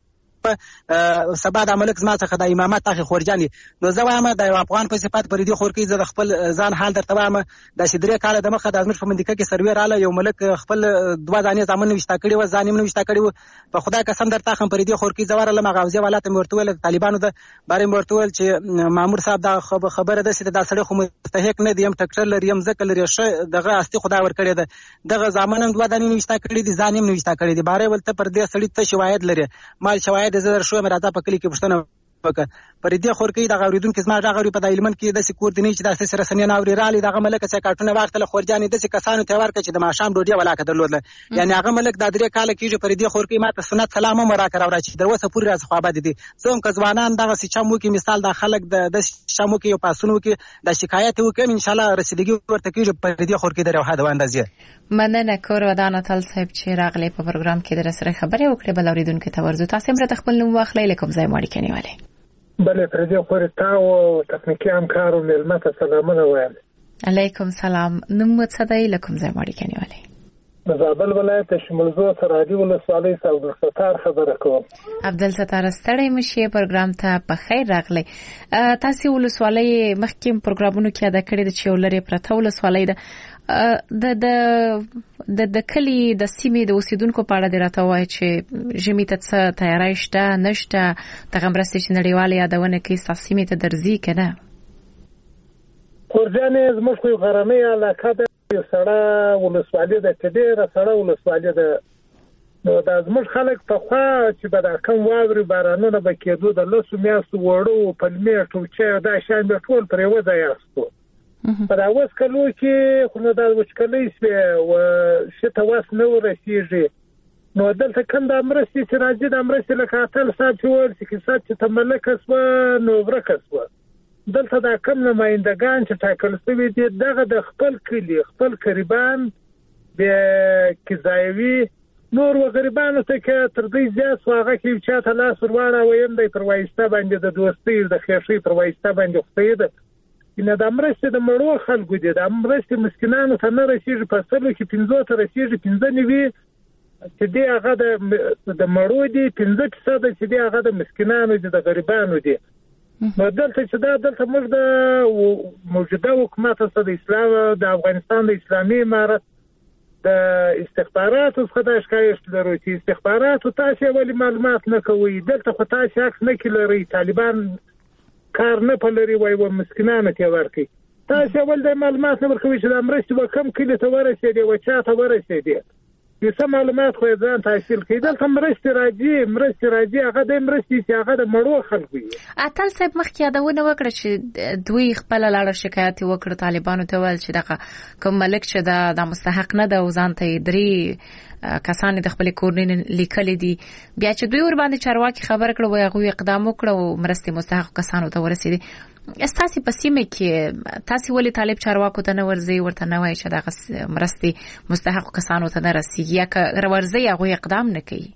Speaker 8: سبا د ملک زما څخه د امامت تاخي خورجاني نو زه وایم د افغان په صفات پر دې خور کې زه خپل ځان حال درته وایم د شدري کال د مخه د ازمر په منډه کې سروې رااله یو ملک خپل دوا ځانې ځامن نوښتا کړی و ځانې نوښتا کړی و په خدای قسم درته خم پر دې خور کې زوار لمه غوځي ولات مرتول طالبانو د بارې مرتول چې مامور صاحب دا خبره ده چې د سړی خو مستحق نه دی ام ټکټر لري ام ځکه لري شه دغه استی خدای ور کړی ده دغه ځامن دوا ځانې نوښتا کړی دي ځانې نوښتا کړی دي بارې ولته پر دې سړی ته شواهد لري مال شواهد د زر شو مراد په کلی کې پښتنه وکړه پر دې خور کې د غوریدونکو زما د غوری په دایلمن کې د سکور دني چې د اساس رسنۍ ناوري رالي دغه ملک څخه کارتونه واختله خورجانې د کسانو ته ورکړي چې د ماشام ډوډۍ ولاکه درلودله یعنی هغه ملک د درې کال کې پر دې خور کې ماته سنت سلام هم راکړه او چې دروسه پوری راز خو آباد دي زوم کزوانان دغه سچمو کې مثال د خلک د شمو کې یو پاسونو کې د شکایت وکم ان شاء الله رسیدګي ورته کېږي پر دې خور کې درو هدا اندازې
Speaker 6: مننه کور ودان تل صاحب چې راغلي په پروګرام کې در سره خبرې وکړې بل اوریدونکو ته ورزو تاسو هم تخپل نوم واخلئ لکم ځای ماړي کنيواله
Speaker 9: بله پر دې خوري تاو تخنیکی همکارو ملمت سلامونه وایم
Speaker 6: علیکم سلام نوم څه دی لکم ځای ماړي کنيواله
Speaker 9: زابل ولایت شمولزو سرادي ولسوالۍ عبد الستار خبره کوم
Speaker 6: عبد الستار ستړی مشي پروګرام ته په خیر راغلی تاسو ولسوالۍ مخکیم پروګرامونو کې ادا کړی د چولري پرته ولسوالۍ ده د د د کلی د سیمې د اوسیدونکو په اړه د راته وای چې ژمي ته څه تیاری شته نشته دغه مرستې چې نړیواله یادونه کوي تاسو سیمې ته درځي کنه
Speaker 9: خورجانې زموږ خو غرنۍ علاقه ده یو سړه ولسوالي ده چې ډېره سړه ولسوالي ده نو دا زموږ خلک پخوا چې به دا کم واورې بارانونه به کېدو د لسو میاشتو وړو پلمې ټوچې دا شیان به ټول پر یوه ځای استو په دا اوس کلو کې خو نو دا وچکلۍ شوې و شته وس نه ورسېږي نو دلته کوم دا مرستې چې راځي دا مرستې لکه اتل صاحب چې وویل چې کیسه چې تملکه شوه نو ورکه شوه دلته دا کم نمایندګان چې ټاکل شوي دي دغه د خپل کلي خپل قریبان د قضایوي نور و غریبانو ته کې تر دې زیات خو هغه کې چې ته لاس ورواړه ویم دی پر وایسته باندې د دوستۍ د خیرشي پر وایسته باندې خپې ده نه د مرستې د مړو خلکو دي د مرستې مسکینانو ته نه رسېږي په سلو کې پنځه ته رسېږي پنځه نوي چې دی هغه د مړو دي پنځه فیصده چې دی هغه د مسکینانو دي د غریبانو دي نو دلته چې دا دلته موږ د موجوده حکومت څخه د اسلام د افغانستان د اسلامي امارت د استخباراتو څخه د شکایت لرو چې استخباراتو تاسو ولې معلومات نه کوي دلته خو تاسو عکس نه کړئ طالبان کار نه پلري وای و مسکینانو ته ورکي تاسو ول د معلومات نه ورکوي چې د امرستي وکم کله ته ورسېدي و چا ته ورسېدي یو څه معلومات خو ځان تحصیل کړي دلته مرستې راځي مرستې راځي هغه د مرستې چې هغه د مړو خلکو وي
Speaker 6: اتل صاحب مخکې یادونه وکړه چې دوی خپل لاړه شکایت وکړ طالبانو ته ول چې دغه کوم ملک چې دا د مستحق نه د وزن ته درې کسان د خپل کورنۍ لیکل دي بیا چې دوی ور باندې چارواکي خبر کړو او هغه اقدام وکړو مرستې مستحق کسانو ته ورسېدي استاسي په سیمه کې تاسو ولې طالب چارواکو ته نه ورځي ورته نه وایي چې دغه مرستې مستحق کسانو ته نه رسیږي یا که ورځي هغه اقدام نه کوي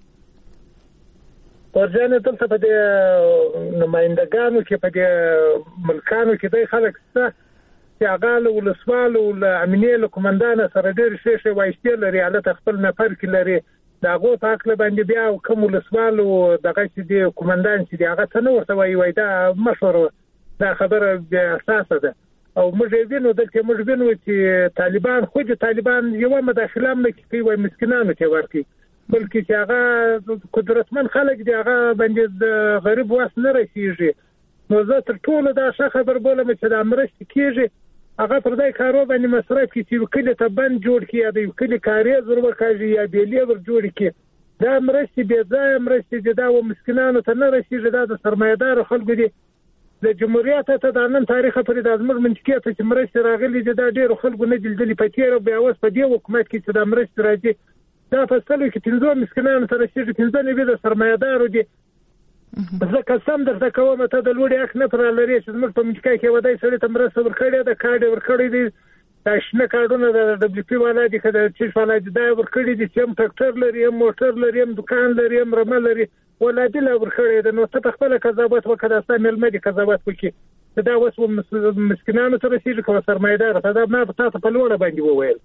Speaker 9: ورځنه دلته په دې نمائندګانو کې په دې ملکانو کې د خلک څخه چې هغه ولسوال او امنیه له کمانډان سره ډېر شي شي وایستي لري حالت خپل نفر کې لري دا غو پاک له باندې بیا کوم ولسوال او دغه چې دی کمانډان چې دی هغه ته نو ورته وایي وای دا مشوره دا خبره اساسه ده او موږ وینو دلته موږ وینو چې طالبان خو د طالبان یو مداخله نه کوي وای مسکینانو ته ورکی بلکې چې هغه قدرتمن خلک دی هغه باندې د غریب واس نه رسیږي نو زه تر ټولو دا ښه خبر بولم چې د مرستې کیږي هغه پر دې کارو باندې مصرف کې چې وکړي ته بند جوړ کړي یا د وکړي کاري ضرورت کوي یا بیلې ور جوړ کړي دا مرستې به ځای مرستې دا و مسکینانو ته نه رسیږي دا د سرمایدار خلکو دي د جمهوریت ته د نن تاریخ پر د ازمر منځکې ته چې مرستې راغلي دي دا ډېر خلکو نه دلدلې پاتې بیا اوس په دې حکومت کې چې د مرستې راځي دا فصلو کې پنځه مسکینانو ته رسیږي پنځه نه د سرمایدارو دي ځکه سم درته کوم ته د لوړ حق نه پر لري چې موږ په منځکې کې ودای سره ته مرسته ورکړې ده کارډ ورکړې دي دا شنه کارډونه د دبليو پی والا دي کله چې والا دي دا ورکړې دي چې هم ټریکټر لري هم موټر لري هم دکان لري هم رمل لري ولادي لا ورکړې ده نو ته خپل قضاوت وکړه سم ملمدي قضاوت وکړي دا اوس مسکینانو ته رسیږي کوم سرمایدار ته دا نه تاسو په لوړه باندې وویل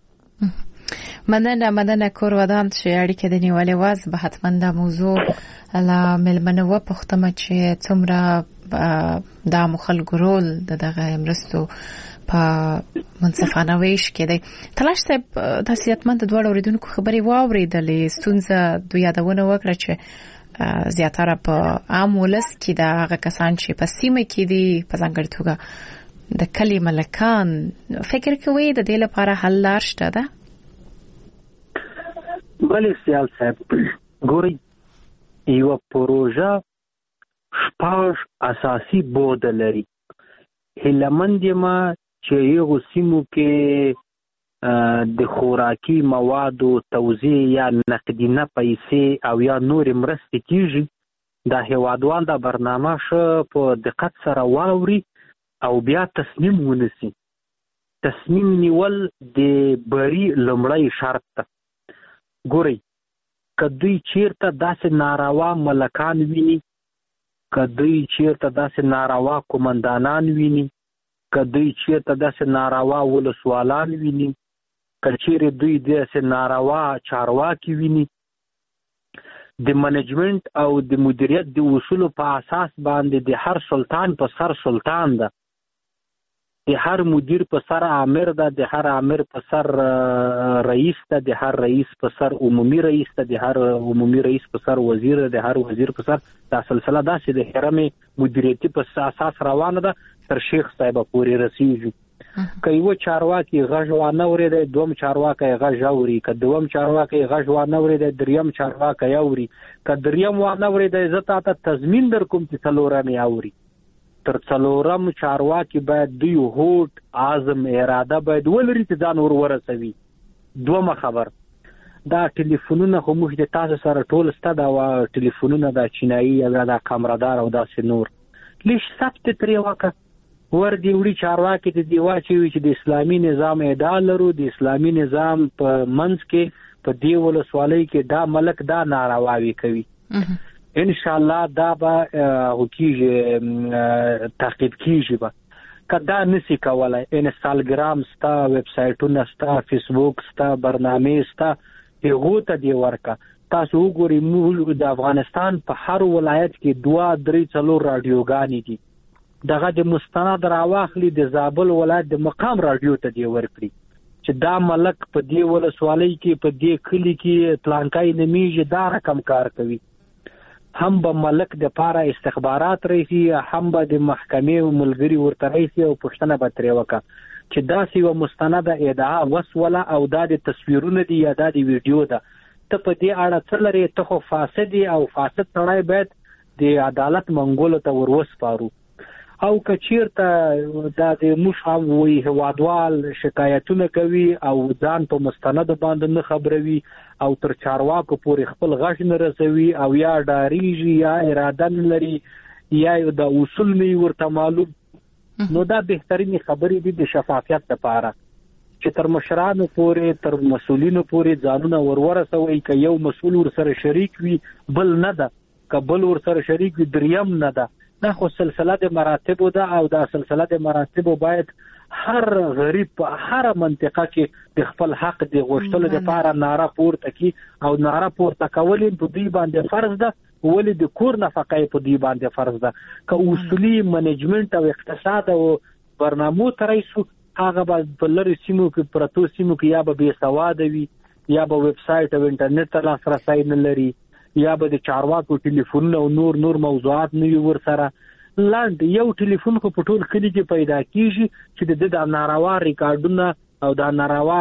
Speaker 6: مننه مننه کور ودان چې اړیکه د نیولې واز به حتما د موضوع لا ملمنه و پختمه چې څومره د مخالګ رول د دغه امرستو په منصفانه ویش کې دی تلاش صاحب تاسیتمن د دوه اوریدونکو خبري واوریدلې ستونزه دوی یادونه وکړه چې زیاتره په عام ولس کې د هغه کسان چې په سیمه کې دي په ځانګړي توګه د کلی ملکان فکر کوي د دې لپاره حل لار شته ده
Speaker 7: بلې سیال صاحب ګوري یو پروژه شپږ اساسي بود لري هلمند ما چې یو سیمو کې د خوراکي موادو توزیع یا نقدینه پیسې او یا نور مرستې کیږي دا هیوادوان دا برنامه شو په دقت سره واوري او بیا تصمیم ونیسي تصمیم نیول د بری لمړی شرط ده ګوري کدی چیرته داسې ناروا ملکان ویني کدی چیرته داسې ناروا کومندانان ویني کدی چیرته داسې ناروا ولسوالان ویني کچېره دوی داسې ناروا چارواکي ویني د منیجمنت او د مدیریت د اصولو په اساس باندې د هر سلطان په سر سلطان ده د هر مدیر په سر امیر ده، د هر امیر په سر رئیس ده، د هر رئیس په سر عمومي رئیس ده، د هر عمومي رئیس په سر وزیر ده، د هر وزیر په سر دا سلسله داسې د هرم مدیریتي په اساس روانه ده تر شیخ صاحب پورې رسیږي. که یو چارواکي غږ وانه اورېدی دوم چارواکی غږ اوري، که دوم چارواکی غږ وانه اورېدی دریم چارواکی اوري، که دریم وانه اورېدی زه تا ته تضمین در کوم چې څلورم یې اوري. تر څلورم چارواکي باید دوی هوډ عزم اراده باید ولري چې ځان ور ورسوي. دومه خبر دا ټلیفونونه خو موږ د تاسو سره ټول سته دا ټلیفونونه دا چینایي یا دا کامرادار او داسې نور لیش ثبت ترې وکړه ور دی وړي چارواکي د دی واچوي چې د اسلامي نظام ادعا لرو، د اسلامي نظام په منځ کې په دی ولسوالۍ کې دا ملک دا نارواوي کوي. ان شاء الله دا به هوکیږي تعقیب کیږي. به کدا نسی کولای انستاګرام ستا، ویب سایټونه ستا، فیسبوک ستا، برنامه ستا، هغه ته دی ورکا. تاسو وګورئ موږ د افغانستان په هر ولایت کې دوه درې څلور رادیوګانې دي. دغه د مستند راواخلي د زابل ولایت د مقام رادیو ته دی ورکړي چې دا ملک په دی ولسوالۍ کې په دی کلی کې پلانکای نمیږي دا رقم کار کوي. هم به ملک د پاره استخبارات رئیسي، هم به د محکمې ملګری ورته رئیسي او پښتنه به ترې وکړه چې دا سی و مستند ادعا وسوله او دا د تصویرونه دي یا دا د ویډیو ده. ته په دې اړه څه لري؟ ته خو فاسد او فاسد سړی باید د عدالت منګولو ته وروسپارو. او کچیرته دا د موږ وی هوادوال شکایتونه کوي او ځان په مستند باندې نه خبروي او تر چارواکو پورې خپل غږ نه رسوي او یا ډاریږي یا اراده نه لري یا د اصول نه ورته معلوم، نو دا بهترینی خبرې دي د شفافیت لپاره چې تر مشرانو پورې تر مسؤلینو پورې ځانونه ورورسوي. که یو مسؤل ور سره شریک وي بل نه ده، که بل ور سره شریک وي دریم نه ده. دا خو سلسله د مراتبو ده او دا سلسله د مراتبو باید هر غریب په هر منطقه کې د خپل حق د غوښتلو لپاره ناره پورته کی او ناره پورته کول په دوی باندې فرض ده، ولې د کور نفقه په دوی باندې فرض ده. که اصولي منیجمنت او اقتصاد او برنامو ترایسو هغه په لری سیمو کې پرتو سیمو کې یا به بې سواده وي یا به ویب سایټ او انټرنیټ ته لاسرسی نه لري یا به د چارواکو ټلیفون او نور نور موضوعات نه ور سره. لاند یو ټلیفون خو په ټول کلی کې پیدا کیږي چې د ناروا ریکارډونه او د ناروا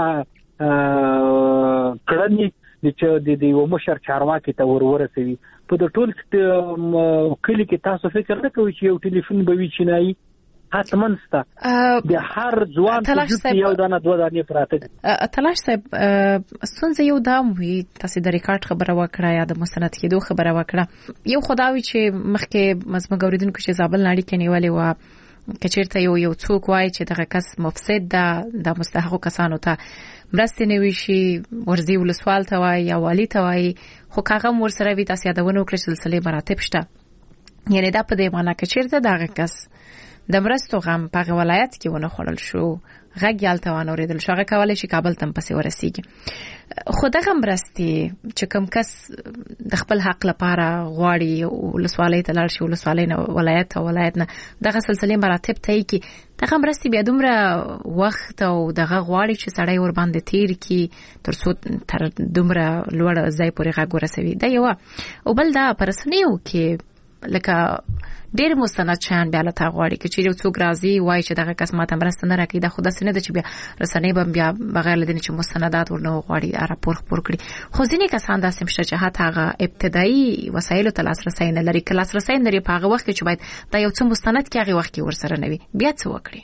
Speaker 7: کړنې چې د یو مشر چارواکي ته ور ورسوي. په د ټول کلی کې تاسو فکر نه کوئ چې یو ټلیفون به وي چینایي؟ حتمن ستا د هر ځوان په یو دانه دوه دانې پراته دي.
Speaker 6: تلاش صاحب ستونزه یو دا وي، تاسو د ریکارډ خبره وکړه یا د مستند کېدو خبره وکړه، یو خداوي چې مخکې مزمن اوریدونکو چې زابل ناړي کې نیولې و کچیرته یو یو څوک وای چې دغه کس مفسد ده د مستحقو کسانو ته مرستې نه وشي ورزي ولسوال ته وای یا والی ته وای، خو کاغه مور سره وي تاسو یادونه وکړه سلسله مراتب شته. یعنی دا په دې معنی کچیرته دغه کس د مرستو غم په ولایت کې ونه خړل شو غږ یالته ونه اوریدل شو، هغه کولای شي کابل تم پسې ورسیږي. خو دغه مرستې چې کوم کس د خپل حق لپاره غواړي ولسوالۍ ته لاړ شي، ولسوالۍ نه ولایت او ولایت نه دغه سلسله مراتب ته کی دغه مرستې بیا دومره وخت او دغه غواړي چې سړی ور باندې تیر کی تر څو تر دومره لوړ ځای پورې غږ ورسوي. دا یو او بل دا پرسنیو کې لکه ډېر مستند شان بیا لته غواړي چې یو څوک راځي وایي چې دغه کس ماته مرسته نه راکړي، دا خو داسې نه ده چې بیا رسنۍ به بیا بغیر له دې چې مستندات ورنه غواړي راپور خپور کړي. خو ځینې کسان داسې مشته چې حتی هغه ابتدایي وسایلو ته لاسرسی نه لري، که لاسرسی نه لري په هغه وخت کې چې باید دا یو څه مستند کې هغه وخت کې ورسره نه وي، بیا څه وکړي؟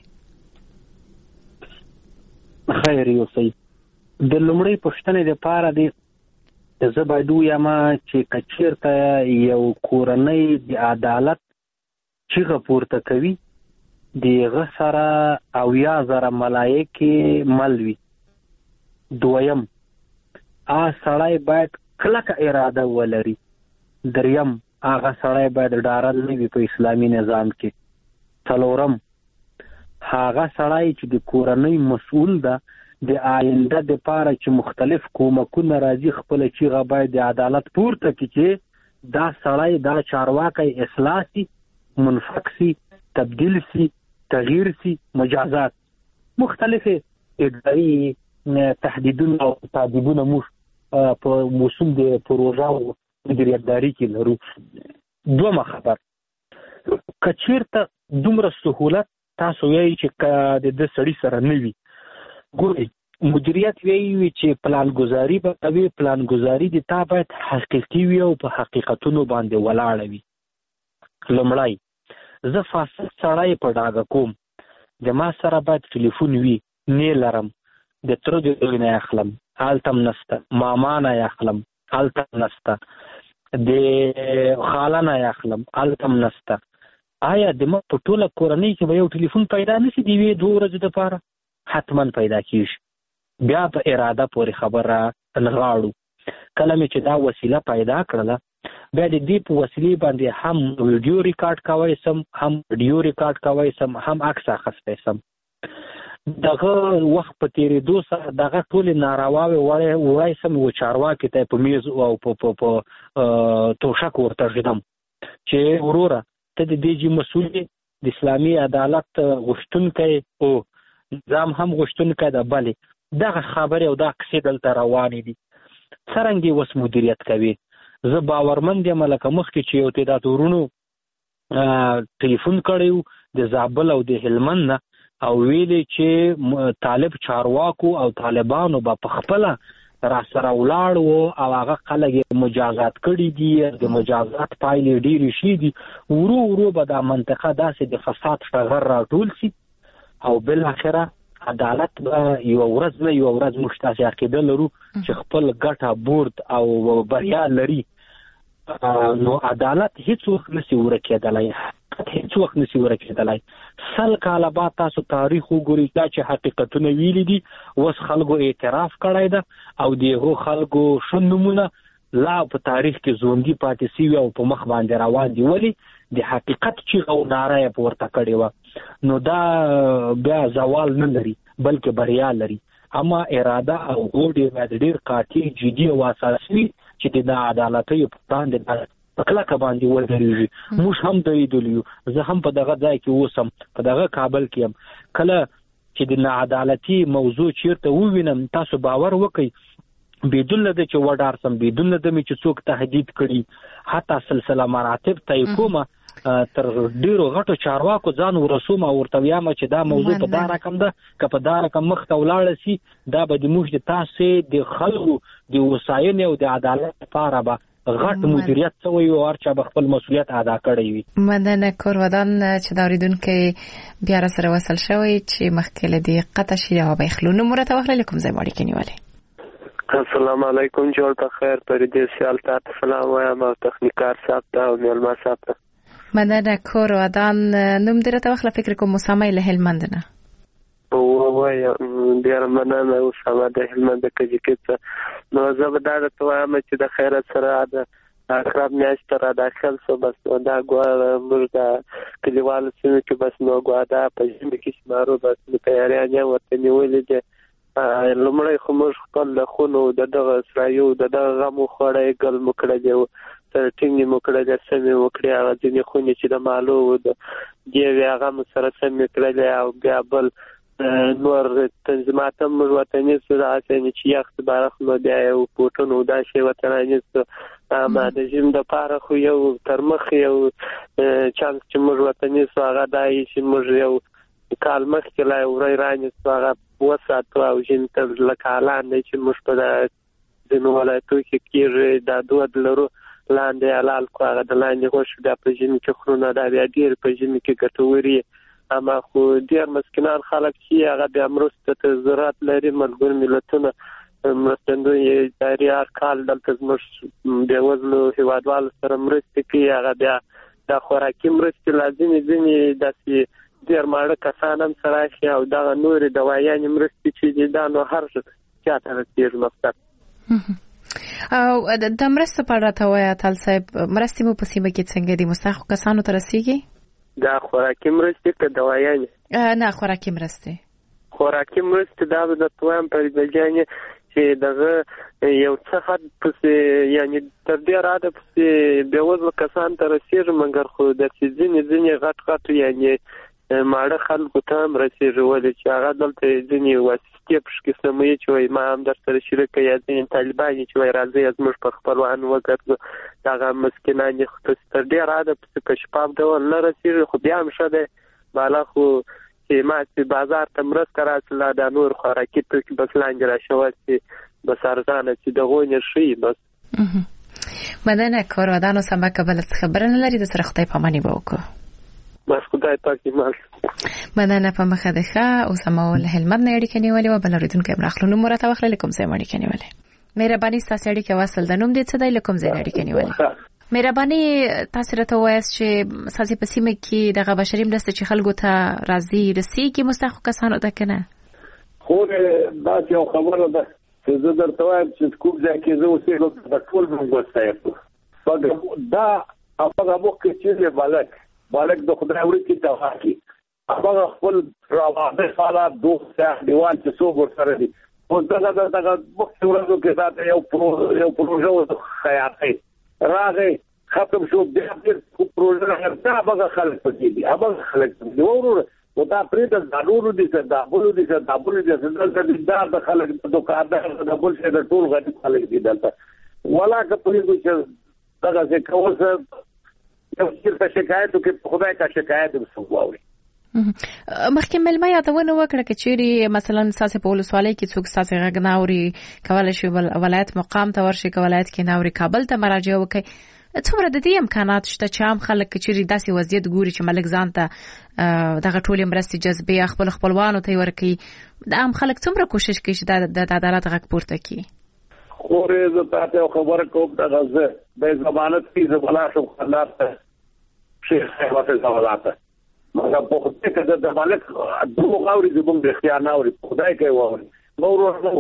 Speaker 7: خیر یو صحیح د لومړی پوښتنې لپاره دی زه باید وایم چې کچیرته یو کورنۍ د عدالت چیغه پورته کوي دغه سره اویا زره ملایکې مل وي. دویم ا سړی باید کلکه اراده ولري. دریم هغه سړی باید ډارل نه وي په اسلامي نظام کې. څلورم هغه سړی چې د کورنۍ مسؤل ده د آینده د پاره چې مختلف کومکونه راځي خپل چیغه باید د عدالت پورته کړي چې دا سړی دا چارواکی اصلاح سي، منفق سي، تبدیل سي تغییر سي مجازات مختلفه اداري تهدیدونه او تعذيبونه موږ په موسم د پروژه او مدیریتداري کې لرو. دومره خبر کچیرته دومره سهولت تاسو یې چې د سړی سره نه وي ګورئ مدیریت وی چې پلان گذاری به کوي پلان گذاری د تا باید حقیقي وي او په حقیقتونو باندې ولاړ وي. لمړی زه فاسد سړی په ډاګه کوم د ما سره باید ټلیفون وي نه لرم د تر دې نه اخلم حالتم نسته ماما نه اخلم حالتم نسته د خاله نه اخلم حالتم نسته. آیا د ما په ټوله کورنۍ کې به یو ټلیفون پیدا نشي دی وی دوه ورځې لپاره حتما پیدا کیږي. بیا په اراده پورې خبره نغاړو. کله مې چې دا وسیله پیدا کړله بیا د دې په وسیلې باندې هم ویډیو ریکارډ کوي سم هم ویډیو ریکارډ کوي سم هم عکس اخیستی سم. دغه وخت په تېرېدو سره دغه ټولې نارواوې وړی سم و چارواکي ته په میز او په توشک ورته ږدم چې وروره ته د دې جي مسؤل د اسلامي عدالت غوښتونکی او نظام هم غوښتونکی ده. بلې دغه خبرې او دا کیسې دلته روانې دي. څرنګه اوس مدیریت کوي؟ زه باورمند یم لکه مخکې چې یو تعداد ورونو ټلیفون کړی و د زابل او د هلمند نه او ویلې چې طالب چارواکو او طالبانو به په خپله را سره ولاړ و او هغه خلک مجازات کړي دي د مجازات پایلې ډېرې شي دي. ورو ورو به دا منطقه داسې د فساد ټغر راټول سي او بالاخره عدالت به یو ورځ نه یو ورځ موږ تاسې عقیده لرو چې خپل ګټه بورد او بریا لري. نو عدالت هیڅ وخت نشي ورکېدلی هیڅ وخت نشي ورکېدلی. سل کاله بعد تاسو تاریخ وګورئ دا چې حقیقتونه ویلي دي اوس خلکو اعتراف کړی ده او د هغو خلکو ښه نومونه لا په تاریخ کې ژوندي پاتې سوي او په مخ باندې روان دي. ولې د حقیقت چیغه او ناره یې پورته کړې وه. نو دا بیا زوال نه لري بلکې بریا لري. اما اراده او هوډ باید ډېر قاطع جدي او اساسي چې د ناعدالتیو په وړاندې په کلکه باندې ودرېږي. موږ هم درېدلي یو. زه هم په دغه ځای کې اوسم په دغه کابل کې یم. کله چې د ناعدالتي موضوع چیرته ووینم تاسو باور وکئ بدون له دې چې وډار سم بدون له دې چې څوک تهدید کړي حتی سلسله مراتب طی کومه تر ډیرو غټو چارواکو ځان ورسوم او ورته وایم چې دا موضوع په دا رقم ده که په دا رقم مخ ته ولاړ شي دا به د موږ د تاسې د خلکو د هوساینې او د عدالت لپاره به غټ مدیریت شوی او هر چا به خپل مسؤلیت ادا کړی وي.
Speaker 6: مننه کور ودان چې دا اوریدونکي بیا را سره وصل شوی چې مخکې له دې قطع شي او به خلونو مرته وخت لیکم زې ماړي کنيواله.
Speaker 10: السلام علیکم جوړ په خیر پر دې سیال تاسو سلام وایم او تخنیکار صاحب ته او مېلمه صاحب ته.
Speaker 6: مننه کور ودان نوم درته وخت فکر کوم مسامه له هلمند نه.
Speaker 10: او وای ډیر مننه او سما د هلمند کې چې نو زه به دا ته وایم چې د خیرت سره د اقرب میاشت را داخل سو بس دا ګوار موږ د کلیوالو سیمه کې بس نو ګوادا په ژمي کې شمارو بس د تیاریانه ورته نیولې دي. لمړی خو موږ خپل له خونو د دغه سرایو د دغه غمو خوړې ګل مکړه دی تر ټینګ مکړه د سمې وکړې هغه ځینې خونې چې د مالو د دی هغه سره سمې کړلې او بیا بل نور تنظیمات هم موږ وطني سره اسانه چې یخت بارخ نو دی او پټونو دا شی وطني سره ما د جیم د پاره خو یو ترمخ یو چانس چې موږ وطني سره هغه دای چې موږ یو کال مخکې لا ورای رانه سره وساتو او جن تر لکالان چې موږ په د نو ولایتو کې کېږي دا دوه دلرو لاندې حلال کو هغه د لاندې خوش د پرجن کې خرونه دا بیا ډیر پرجن کې ګټوري. اما خو ډیر مسکینان خلک چې هغه د امرسته ته ضرورت لري ملګر ملتونه مرستندوی دایري هر کال دلته موږ د وزلو هیوادوالو سره مرسته کوي. هغه بیا د خوراکي مرستې لازمي ځینې داسې ډیر ماړه کسان هم سره شي او دا نور دوايان مرستې چې دا نو هر څه چاته رسېږي مقصد.
Speaker 6: او د مرسته په اړه ته وایي تل صاحب مرستې مو په سیمه کې څنګه دي مستحق کسانو ته رسیږي؟
Speaker 10: دا خوراکي مرستې که دوايان؟
Speaker 6: نه خوراکي مرستې.
Speaker 10: خوراکي مرستې دا د توام په بجانه چې دغه یو څه حد پسې یعنی تر دې راده پسې به وځو کسان ته رسیږي مګر خو د ځینې ځینې غټ غټ یعنی ماړه خلکو ته هم رسېږي، ولې چې هغه دلته ځینې واسطې پشکې سموي چې وایي ما هم در سره شریکه، یا ځینې طالبان چې وایي راځئ زموږ پر خپلوان وګرځو، دغه مسکینان یې خو تر ډېر حده پسې په شفاف ډول نه رسېږي. خو بیا هم ښه دی بالا خو چې ما چې بازار ته مرسته راڅله دا نور خوراکي توکي بس لاندې راشول چې بس ارزانه چې دغوی نه ښیي بس.
Speaker 6: مننه کارودان اوس هم که بله خبره نه لري د سره خدای پاماني به وکړو.
Speaker 10: بس خدای پاک دې مال.
Speaker 6: مننه په مخه ده ښه. اوس هم له هلمند نه اړیکه نیولې وه، بل اورېدونکی هم راخلو. نوم راته واخلئ، له کوم ځای م اړیکه نیولې؟ مهرباني ستاسې اړیکه وصل ده. نوم دې څه دی، له کوم ځای نه اړیکه نیولې؟ مهرباني تاسې راته ووایاست چې ستاسې په سیمه کې دغه بشري مرسته چې خلکو ته راځي رسېږي مستحقو کسانو ته که نه؟
Speaker 11: خو داسې یو خبره ده چې زه درته وایم چې کوم ځای کې زه اوسېږم د ټول موږ وستایو دا هغه موږ کې چې بالک بالک د خدای وړي ته واکي هغه خپل راوړل حالات دوه دیوال چې څو ورسره دي. او دغه دغه وخت ورځو کې دا یو پرو یو پروژه خیاطي راغی ختم شو، بیا دې پروژه هرڅه هغه خلک پکې دي، هغه خلک دي ورور او دا پرې د ضرورو دي چې دا بولو دي چې دا بولو دي چې دا د خلک د دوکاندار د بل څه د ټول غریب خلک دي دلته ولا که پرې چې دغه څه کوم څه یو څه شکایت کې خدای کا شکایت وسوي.
Speaker 6: مخکې ملما یادونه وکړه چې چیرې مثلا ساسې په ولسوالۍ کې څوک ساسې غږ ناوري کولای شي ولایت مقام ته ورشي، ولایت کې ناوري کابل ته مراجعه وکړي. څومره د دې امکانات شته چې عام خلک چیرې داسې وضعیت ګوري چې ملک ځان ته دغه ټولې مرستې جذبې خپل خپلوانو ته ورکړي؟ د عام خلک څومره کوشش کوي چې د عدالت غږ پورته کړي؟
Speaker 11: خورې زه تاسو یو خبره کوم، دغه زه د ضمانت فیس ولا شم خلاص شیخ صاحب ته مګر په خپل کې د مالک دوه غوړي زموږ د اختیار نه اوري، خدای کوي ووري نور نو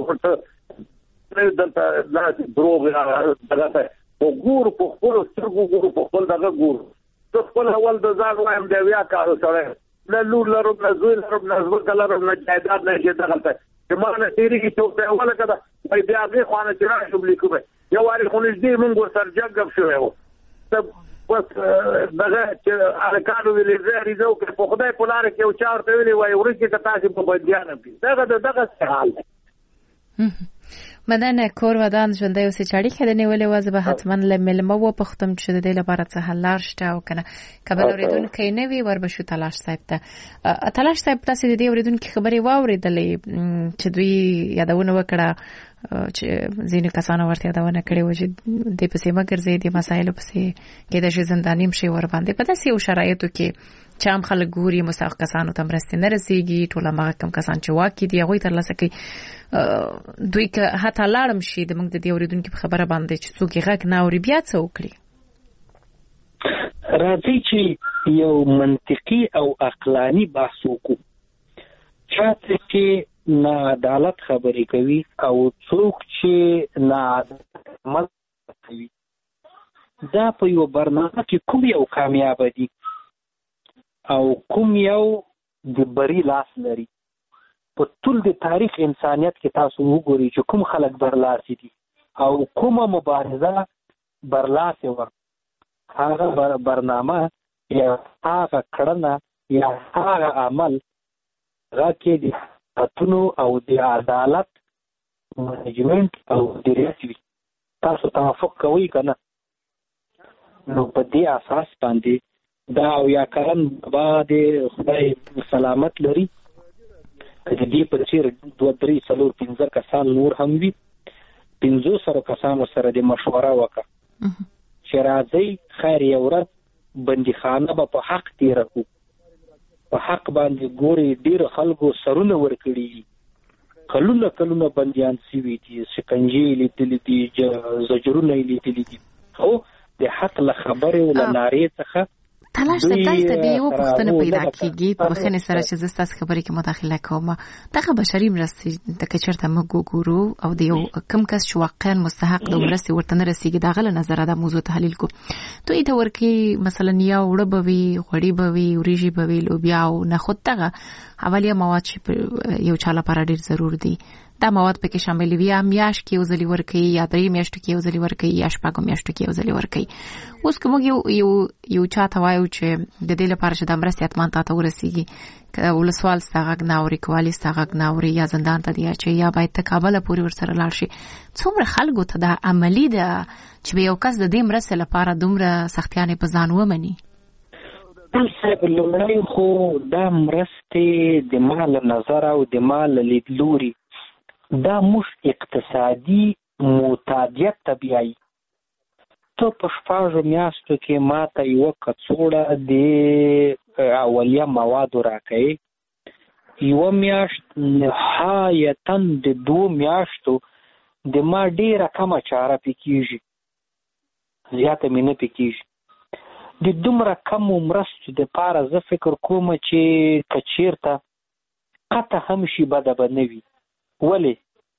Speaker 11: ورته دلته لاسي دروغ دغه ته وګور په خپل سترګو ګور په خپل دغه ګور څه خپل اول د ځان وایم دی بیا کار سره نه لور لرم نه زوی لرم نه زوی لرم نه جایداد نه شي دغه ته چې ما نه تیری کی څوک دی ولا کده وای بیا غي خوانه چې راشم لیکو یو واری خو نږدې موږ سره جګب شو یو بس دغه چې الکانو ویلې زهري زو کې په خدای په لار کې او چارته ویلې وای ورکه که تاسو په بدیان کې دغه دغه حال دی.
Speaker 6: مدن کور ودان ژوندۍ اوسې چاړي کې نیولې وازه به حتما لملمه و پختم چې د دې لپاره څه حل لار شته او کنه کبل اوریدونکو نه وی ور بشو تلاش صاحب ته تلاش صاحب تاسو د دې اوریدونکو خبري واوریدلې چې دوی یادونه وکړه چې ځینې کسانو ورته یادونه کړې و چې د پسې مګر زی د مسایلو پسې کې د ژوندانیم شي ور باندې په داسې شرایطو کې چې عام خلک ګوري مستحق کسانو ته مرستې نه رسیږي، ټول هغه کم کسان چې واکې دي هغوی ترلاسه کوي. دوی که حتی لاړم شي د موږ د دې اورېدونکي په خبره باندې چې څوک یې غږ نه اوري بیا څه وکړي؟
Speaker 7: راځئ چې یو منطقي او عقلاني بحث وکړو. چاته چې ناعدالت خبرې کوي او څوک چې ناعدالت عمل کوي دا په یو برنامه کې کوم یو کامیاب دي او کوم یو د بری لاس لري؟ په ټول د تاریخ انسانیت کې تاسو وګورئ چې کوم خلک برلاسي دي او کومه مبارزه برلاسي ور هغه برنامه یا هغه کړنه یا هغه عمل راکې دي اتونو او د عدالت منیجمنت او ډیریټي تاسو توافق کوئ کنه؟ نو په دې اساس باندې دا او یا کرن بعد خدای سلامت لري د دې په چیر دوه درې څلور پنځه کسان نور هم وي پنځو سره کسانو سره د مشوره وکړه چې راځي خیر یو ورځ بندیخانه به په حق تیر کو په حق باندې ګوري ډیر خلکو سرونه ورکړي کلونه کلونه بنديان سوي دي شکنجې لیدلې دي زجرونه لیدلې دي او د حق له خبرې ول نارې څخه
Speaker 6: تلاش ته تاسو ته یو پوښتنه پیدا کیږي په بخښنې سره چې زه تاسو خبرې کې مداخله کوم. دغه بشري مرستې د کچرته موږ ګورو او د یو کم کس چې واقعا مستحق د مرستې ورته نه رسیږي دغه له نظر دا موضوع تحلیل کو دوی ته ورکی مثلا یا وړه بوي غوړي بوي وريجي بوي لوبیا او نه خود دغه اولیه مواد چې یو چاله لپاره ډیر ضرور دي دا مواد پکې شامل وي، یا میاشت کې یو ځل ورکوي یا درې میاشتو کې یو ځل ورکوي یا شپږ میاشتو کې یو ځل ورکوي. اوس کوم یو یو یو چاته وایو چې د دې لپاره چې د مرستې اتمان ته ورسیږي، ولسوال ستغه ناوري کوالي ستغه ناوري یا زندان ته دی چې یا باید تکابل پوری ورسره لاړ شي، څومره خلکو ته دا عملی ده چې یو کس د دې مرستې لپاره دومره سختیانې په ځان ومني؟
Speaker 7: صاحب لومړی خو دا مرستې د مال نظر او د مال لیدلوري دا موږ اقتصادي معتادیت ته بیایي. ته په شپږو میاشتو کې ماته یوه کڅوړه د اولیه موادو راکوي، یوه میاشت نهایتا د دوو میاشتو د ما ډېره کمه چاره پې کېږي، زیاته مې نه پې کېږي. د دومره کمو مرستو دپاره زه فکر کوم چې که چېرته قطع هم شي بده به نه وي. ولې؟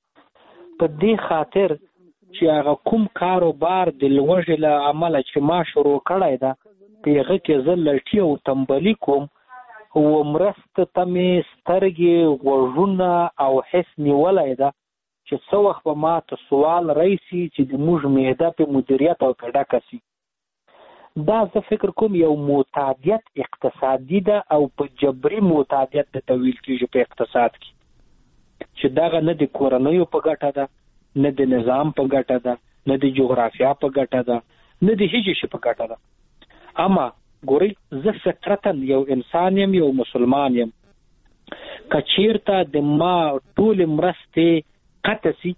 Speaker 7: په دې خاطر چې هغه کوم کاروبار د لوږې له امله چې ما شروع کړی ده په هغه کې زه لټي او تنبلي کوم او مرستو ته مې سترګې، غوږونه او حس نیولی ده چې څه وخت به ما ته سوال راشي چې د موږ معده په مدیریت او په ډکه سي. دا زه فکر کوم یو معتادیت اقتصادي ده او په جبري معتادیت ته ویل کېږي په اقتصاد کې، چې دغه نه د کورنیو په ګټه ده، نه د نظام په ګټه ده، نه د جغرافیا په ګټه ده، نه د هیڅ شي په ګټه ده. اما ګورئ زه فطرتاً یو انسان یم، یو مسلمان یم. که چېرته د ما ټولې مرستې قطع سي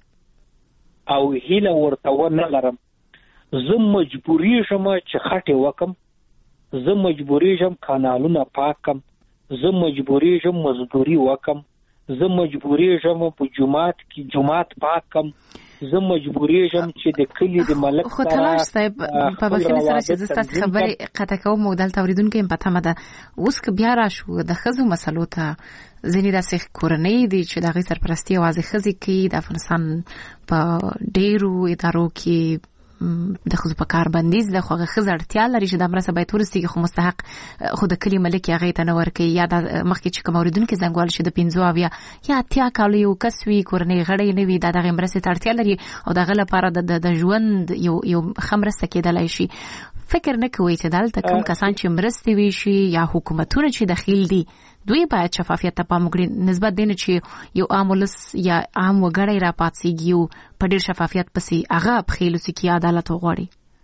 Speaker 7: او هیله ورته ونه لرم، زه مجبوریږم چې خټې وکم، زه مجبوریږم کانالونه پاک کم، زه مجبوریږم مزدوري وکم، زه مجبوریږم په جماعت کې جماعت پاک کم، زه مجبوریږم چې د کلی د ملک
Speaker 6: خو تلاش صاحب په بخښنې سره چې زه ستاسو خبرې قطع کوم او دلته اوریدونکو هم په تمه ده. اوس که بیا راشو د ښځو مسلو ته، ځینې داسې کورنۍ دي چې د هغې سرپرستي یوازې ښځې کوي. د افغانستان په ډېرو ادارو کې د ښځو په کار بندیز ده، خو هغه ښځه اړتیا لري چې دا مرسته باید ورسیږي، خو مستحق خو د کلي ملک یې هغې ته نه ورکوي. یا د مخکې چې کوم اورېدونکي زنګوال شي د پنځو اویا یا اتیا کالو یو کس وي، کورنۍ غړی نه وي، دا دغې مرستې ته اړتیا لري او د هغه لپاره د ژوند یو یو ښه مرسته کېدلی شي. فکر نه کوئ چې دلته کوم کسان چې مرستې ویشي یا حکومتونه چې دخیل دي دوی باید شفافیت ته پام وکړي، نسبت دی نه چې یو عام ولس یا عام وګړی راپاڅېږي او په ډېر شفافیت پسې هغه پښې لوڅي کړي، عدالت وغواړي؟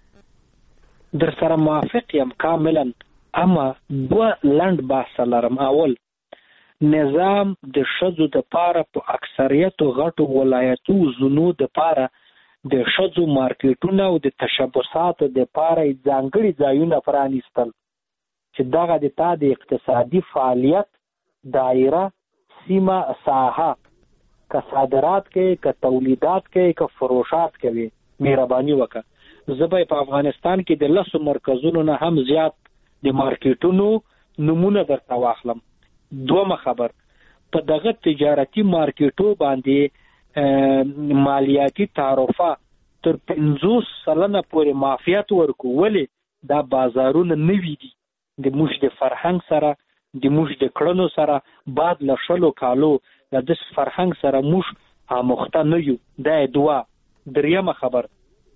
Speaker 7: در سره موافق یم کاملا، اما دوه لنډ بحث لرم. اول، نظام د ښځو دپاره په اکثریتو غټو ولایتو زونو دپاره د ښځو مارکیټونه او د تشبثاتو دپاره ځانګړي ځایونه پرانیستل چې دغه د تا د اقتصادي فعالیت دایره، سیمه، ساحه، که صادرات کوي، که تولیدات کوي، که فروشات کوي، مهرباني وکړه. زه به په افغانستان کې د لسو مرکزونو نه هم زیات د مارکیټونو نمونه درته واخلم. دومه خبر، په دغه تجارتي مارکیټو باندې مالیاتي تعرفه تر پنځوس سلنه پورې معافیت ورکو. ولې؟ دا بازارونه نوي دي، د موږ د فرهنګ سره، د موږ د کړنو سره بعد له شلو کالو د دس فرهنګ سره موږ آموخته نه یو. دا دوه. دریمه خبر،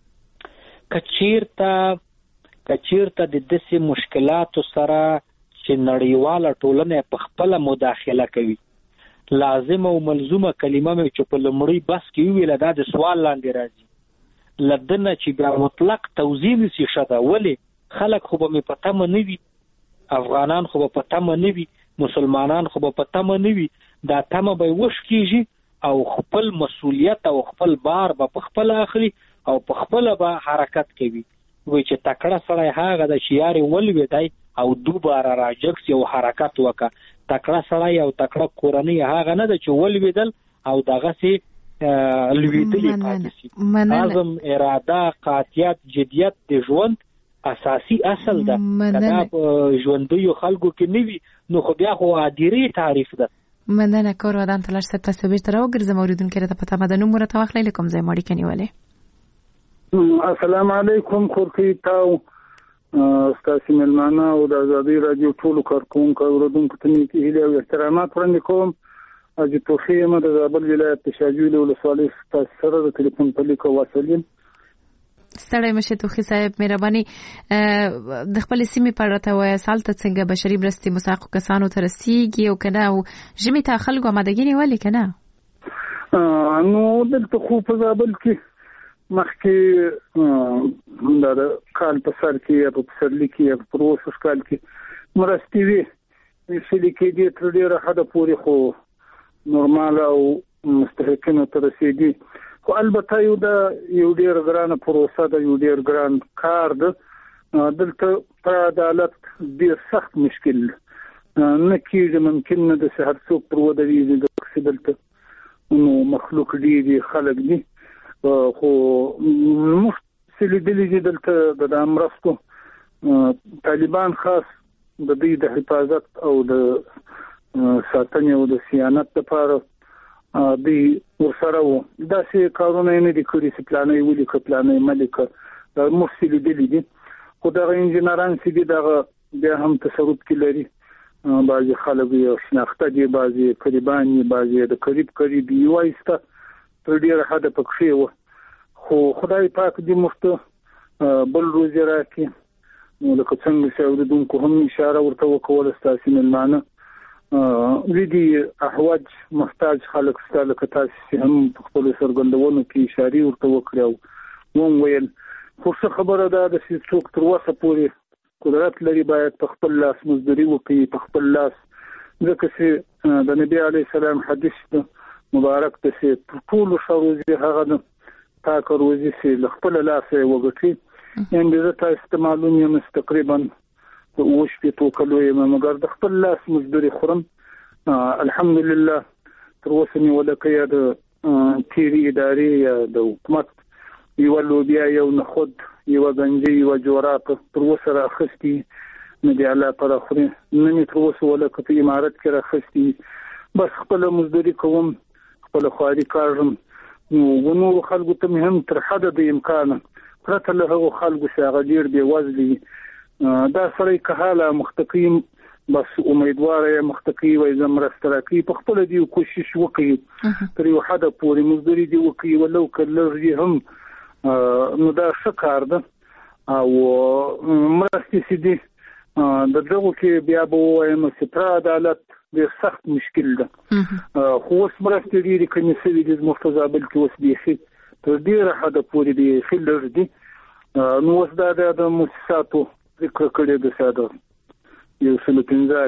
Speaker 7: که چیرته که چیرته د داسې مشکلاتو سره چې نړیواله ټولنه په خپله مداخله کوي، لازم او ملزومه کلمه مې چې په لومړي بس کې ویله دا د سوال لاندې راځي، له ده نه چې بیا مطلق توضیح نسي ښه ده. ولې؟ خلک خو به مې په تمه نه وي، افغانان خو به په تمه نه وي، مسلمانان خو به په تمه نه وي. دا تمه به وش کېږي او خپل مسؤلیت او خپل بار به په خپل اخلي او په خپل به حرکت کوي. وایي چې تکړه سړی هغه د چې یارې ولوېدی او دوباره راجګ سي او حرکت وکړه. تکړه سړی او تکړه کورنۍ هغه نه ده چې ولوېدل او دغسې لوېدلې پاتې سي. عزم، اراده، قاطعیت، جدیت د ژوند اساسي اصل ده. که دا په ژوندیو خلکو کې نه وي نو خو بیا خو عادیرې تعریف ده.
Speaker 6: مننه. کور ودان تلاش صاحب تاسو بیرته راوګرځم. اوریدونکي راته په تمه ده، نوم ورته واخلئ له کوم ځای مو اړیکه نیولې؟
Speaker 4: السلام علیکم. خورکۍ تاو ستاسو مېلمانه او د ازادۍ راډیو ټولو کارکوونکو او اورېدونکو ته نیکې هیلې او احترامات وړاندې کوم.
Speaker 9: اجي توخي یم د زابل ولایت د شاجوی ولسوالۍ سره د ټلیفون په لیکو واصلیم.
Speaker 6: ستړی مشه توخي صاحب، مهرباني د خپل سیمې په اړه ته وایه، سالته څنګه بشري مرستې مستحقو کسانو ته رسیږي او کنه، او ژمي ته خلکو آمادګي نیولې کنه؟
Speaker 9: نو دلته خو په زابل کې مخکې د کال په سر کې یا په پسرلي کې یا په پروسس کال کې مرستې وي ویشلې کېدې تر ډېره حده پورې، خو نورمال او مستحقینو ته رسېدي. خو البته یو د یو ډېر ګرانه پروسه ده، یو ډېر ګران کار ده. دلته پر عدالت ډېر سخت مشکل نه کېږي، ممکن نه د هر څوک پر ودرېږي د دلته نو مخلوق ډېر خلک دي. خو موږ چې لیدلي دي دلته د مرستو طالبان خاص د دې د حفاظت او د ساتنې او د صیانت لپاره دی ورسره وو. داسې کارونه نه دي کړي چې پلانې ولي که پلانې ملک د مفصل دي دي خو دغه انجنیران چې دي دغه بیا هم تصرف کې لري. بعضي خلک یې شناخته دي، بعضي قریبان دي، بعضي د قریب قریب یې وایسته تر ډېره حده پکښې وو. خو خدای پاک دې موږ بل روزي راکړي. نو لکه څنګه چې اورېدونکو هم اشاره ورته وکوله، ستاسې مېلمانه ویدي احواج محتاج خلک ستا لکه تاسې چې هم په خپلو څرګندونو کې اشارې ورته وکړې او وم ویل. خو څه خبره ده د چې څوک تر اوسه پورې قدرت لري باید په خپل لاس مزدوري وکړي، په خپل لاس، ځکه چې د نبي علیه السلام حدیث ده مبارک ده چې تر ټولو ښه روزي هغه ده پاکه روزي چې له خپله لاسه یې وګټي. یعنې زه تاسې ته معلوم یم چې تقریبا اوه شپېتو کلو یم، مګر د خپل لاس مزدوري خورم. الحمدلله تر اوسه مې ولکه یا د تیرې ادارې یا د حکومت یوه لوبیا، یو نخود، یوه گنجې، یوه جوراپ تر اوسه رااخیستي نه دي الله پره خوري، نه مې تر اوسه ولکه په امارت کې رااخیستي. بس خپله مزدوري کوم، خپله خواري کاږم. نو نورو خلکو ته مې هم تر حده د امکانه پرته له هغو خلکو چې هغه ډېر بېوزلي دا سړی که حاله مختقیم بس امیدواره یا مختقی وای زه مرسته راکړي، په خپله دې کوشش وکړي تر یو حده پورې مزدوري دې وکړي ولو که لږ هم، نو دا ښه کار ده. او مرستې چې دي د دغو کې بیا به ووایم چې پر عدالت ډېر سخت مشکل ده. خو اوس مرستې ډېرې کمې شوي دي زموږ په زابل کې، اوس بیخي تر ډېره حده پورې بیخي لږ دي. نو اوس دا د مؤسساتو پرېکړه کړې ده چې د یو سلو پنځه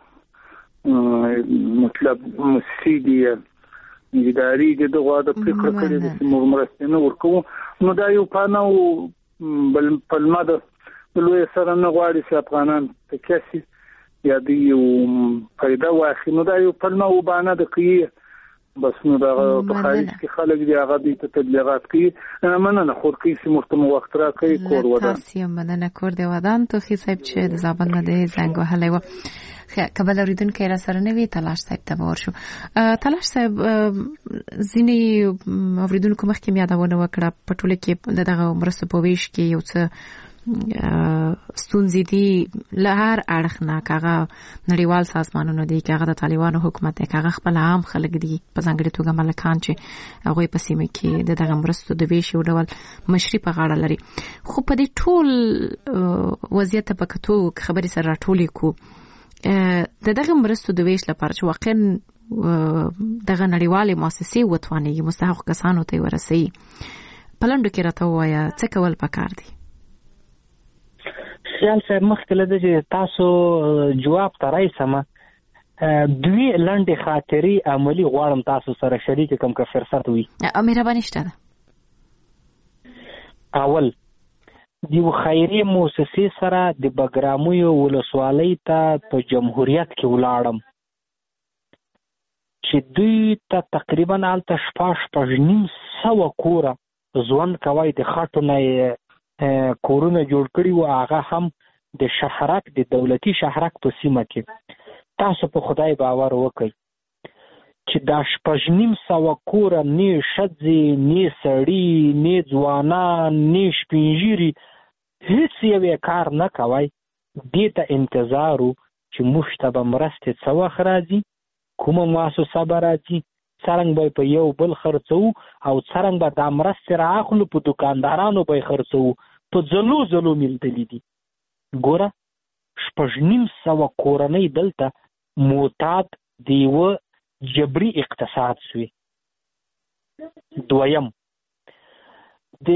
Speaker 9: اتیا مطلب مؤسسې دي یا ادارې دي دغو د پرېکړه کړې ده چې موږ مرستې نه ورکوو. نو دا یو پانه بل پلمه ده، لوی سره نه غواړي چې افغانان تکیه شي یا دوی یو فایده واخلي. نو دا یو پلمه و بانه ده کوي بس. نو دا په خارج کې خلک دي هغه دوی ته تبلیغات کوي. مننه خورکۍ چې موږ ته مو وخت راکوي. کور ودان
Speaker 6: تاسې هم مننه کور دې ودان. توخي صاحب چې د زابل نه دی زنګ وهلی و، که بل اورېدونکی را سره نه وي تلاش صاحب ته به ورشو. تلاش صاحب ځینې اورېدونکو مخکې مې یادونه وکړه په ټوله کې د دغه مرستو په ویش کې یو څه ستونزې دي له هر اړخ نه، که هغه نړیوال سازمانونه دي، که هغه د طالبانو حکومت دی، که هغه خپل عام خلک دي، په ځانګړې توګه ملکان چې هغوی په سیمه کې د دغه مرستو د ویش یو ډول مشري په غاړه لري. خو په دې ټول وضعیت ته په کتو خبرې سره راټولې کړو د دغه مرستو د ویش لپاره چې واقعا دغه نړیوالې مؤسسې وتوانېږي مستحقو کسانو ته یې ورسوي، په لنډو کې راته ووایه څه کول پکار دي؟
Speaker 7: خیال صاحب مخکې له ده چې تاسو جواب ته رایسمه، دوی لنډې خاطرې عملي غواړم تاسو سره شریک کړم که فرصت وي.
Speaker 6: مهرباني شته ده.
Speaker 7: اول د یو خیري مؤسسې سره د بګرامیو ولسوالۍ ته په جمهوریت کې ولاړم چې دوی ته تقریبا هلته شپږ شپږ نیم سوه کوره ژوند کوی، د خټو نه کورونه جوړ کړي و، هغه هم د شهرک د دولتي شهرک په سیمه کې. تاسو په خدای باور وکړئ چې دا شپږ نیم سوه کوره نه ښځې نه سړي نه ځوانان نه سپین ږیري هیڅ یو کار نه کوی. دې ته انتظار و چې موږ ته به مرستې څه وخت راځي، کومه مؤسسه به راځي، څرنګه به په یو بل خرڅو او څرنګه به دا مرستې رااخلو، په دکاندارانو به یې خرڅو، په ځلو ځلو میلدلي دي. ګوره شپږ نیم سوه کورنۍ دلته معتاد د یوه جبري اقتصاد سوی. دویم د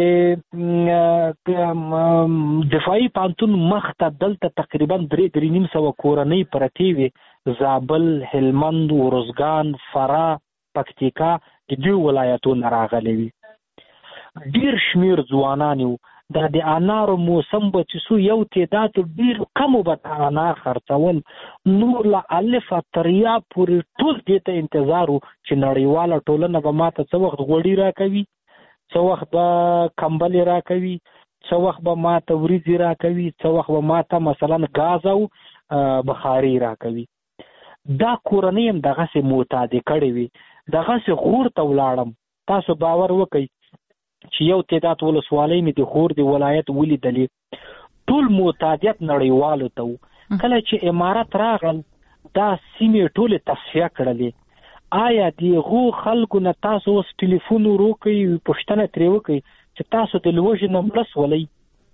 Speaker 7: دفاعي پانتون مخ ته دلته تقریبا درې درې نیم سوه کورنۍ پرتې وې، زابل، هلمند، ارزګان، فراه، پکتیکا د دوی ولایتو نه راغلي وي. ډیر شمیر ځوانان یو. دا د انارو موسم به چې سو یو تعداد ډیر کم به انار خرڅول، نور له الف تر یا پورې ټول دې ته انتظار و چې نړیواله ټولنه به ماته څه وخت غوړي راکوي، څه وخت به کمبلې راکوي، څه وخت به ماته وریځې راکوي، څه وخت به ماته مثلا ګاز او بخاري راکوي. دا کورنۍ هم دغسې معتادې کړې وي. دغسې غور ته ولاړم. تاسو باور وکئ چې یو تعداد ولسوالۍ مې د خور د ولایت ولیدلې، ټول معتادیت نړیوالو ته و. کله چې امارت راغل دا سیمې ټولې تصفیه کړلې. آیا د هغو خلکو نه تاسو اوس ټلیفون وروکئ، پوښتنه ترې وکئ چې تاسو د لوږې نه مړه سولئ؟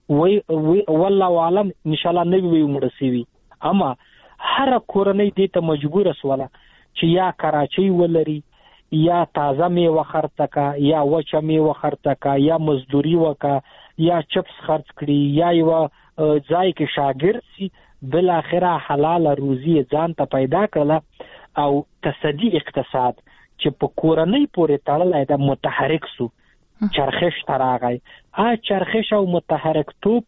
Speaker 7: والله عالم انشاءالله نه وي مړه سوي. اما هره کورنۍ دې ته مجبوره سوله چې یا کراچۍ ولري، یا تازه میوه خرڅه کا، یا وچه میوه خرڅه کا، یا مزدوري وکا، یا چپس خرڅ کړي، یا یوه ځای کې شاګرد سي. بالاخره حلاله روزي ځان ته پیدا کړله او تصدي اقتصاد چې په کورنۍ پورې تړلی دا متحرک سو، چرخش ته راغی. آ چرخش او متحرک توپ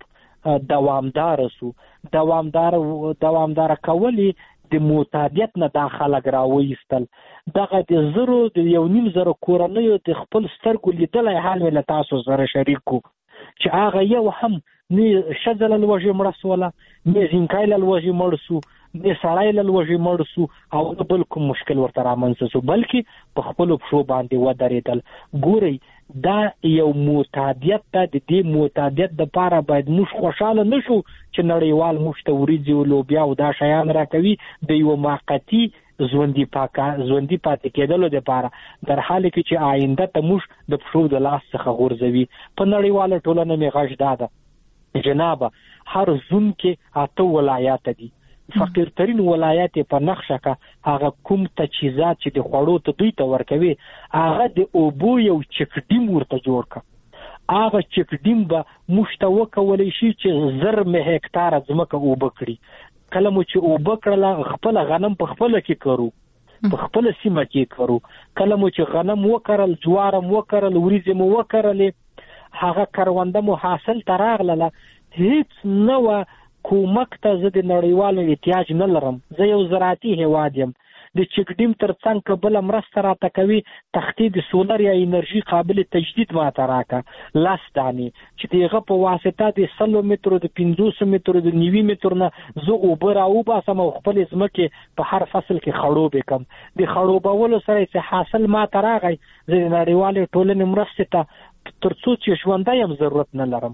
Speaker 7: دوامدار سو. دوامدار دوامدار کولی د معتادیت نه دا خلک راویستل. دغه د زرو د یو نیم زره کورنیو د خپل سترګو لیدلی حال مې له تاسو سره شریک کړو چې هغه یو هم نه ښځه له لوږې مړه سوله، نه زینکی له لوږې مړ سو، نه سړی له لوږې مړ سو او نه بل کوم مشکل ورته رامنځته سو، بلکې په خپلو پښو باندې ودرېدل. ګورئ دا یو معتادیت ده. د دې معتادیت دپاره باید موږ خوشحاله نه شو چې نړیوال موږ ته وریځې او لوبیا او دا شیان راکوي د یوه موقتي ژوندي ژوندي پاتې کېدلو دپاره، در حال کې چې آینده ته موږ د پښو د لاس څخه غورځوي. په نړیواله ټولنه مې غږ دا ده جنابه، هر زون کې اته ولایات دي. فقیرترین ولایت په نقشه کا هغه کوم تجهیزات چې د خوړو ته دوی ته ورکوي، هغه د اوبو یو چکډیم ورته جوړ کا. هغه چکډیم به موږ ته وکولی شي چې زر مه هکتاره ځمکه اوبه کړي. کله مو چې اوبه کړله خپله غنم په خپله کې کرو، په خپله سیمه کې کرو. کله مو چې غنم وکرل، جوار مو وکرل، وریځې مو وکرلې، هغه کرونده مو حاصل ته راغلله، هیڅ نه وه کومک ته زه د نړیوالو احتیاج نه لرم. زه یو زراعتي هیواد یم. د چکډیم تر څنګ که بله مرسته راته کوي، تختې د سولر یا انرژي قابل تجدید ماته راکه لس دانې چې د هغه په واسطه د سلو مترو، د پنځوسو مترو، د نوي مترو نه زه اوبه راوباسم او خپلې ځمکې په هر فصل کې خړوبې کړم. د خړوبولو سره چې حاصل ماته راغی، زه د نړیوالې ټولنې مرستې ته تر څو چې ژوندی یم ضرورت نه لرم.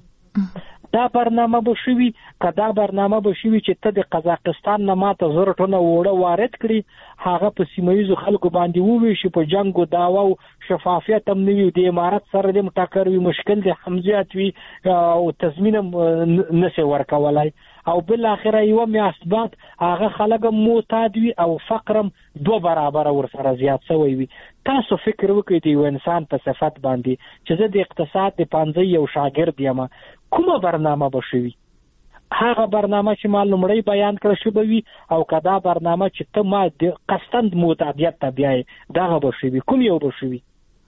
Speaker 7: دا برنامه به شوي که دا برنامه به شوي چې ته د قزاقستان نه ماته زر ټنه اوړه وارد کړي، هغه په سیمه ییزو خلکو باندې وویشي، په جنګ و دعوا او شفافیت هم نه وي، د امارت سره د ټکر وي، مشکل د هم زیات وي او تضمین هم نشي ورکولی، او بالاخره یوه میاشت بعد هغه خلک هم معتاد وي او فقر هم دوه برابره ورسره زیات شوی وي. تاسو فکر وکړئ د یو انسان په صفت باندې چې زه د اقتصاد د پانځه یو شاګرد یم، کومه برنامه به شوي؟ هغه برنامه چې ما لومړی بیان کړه شوی وي، او که دا برنامه چې ته ما د قصداً معتادیت ته بیایې دغه به شوي؟ کوم یو به شوي؟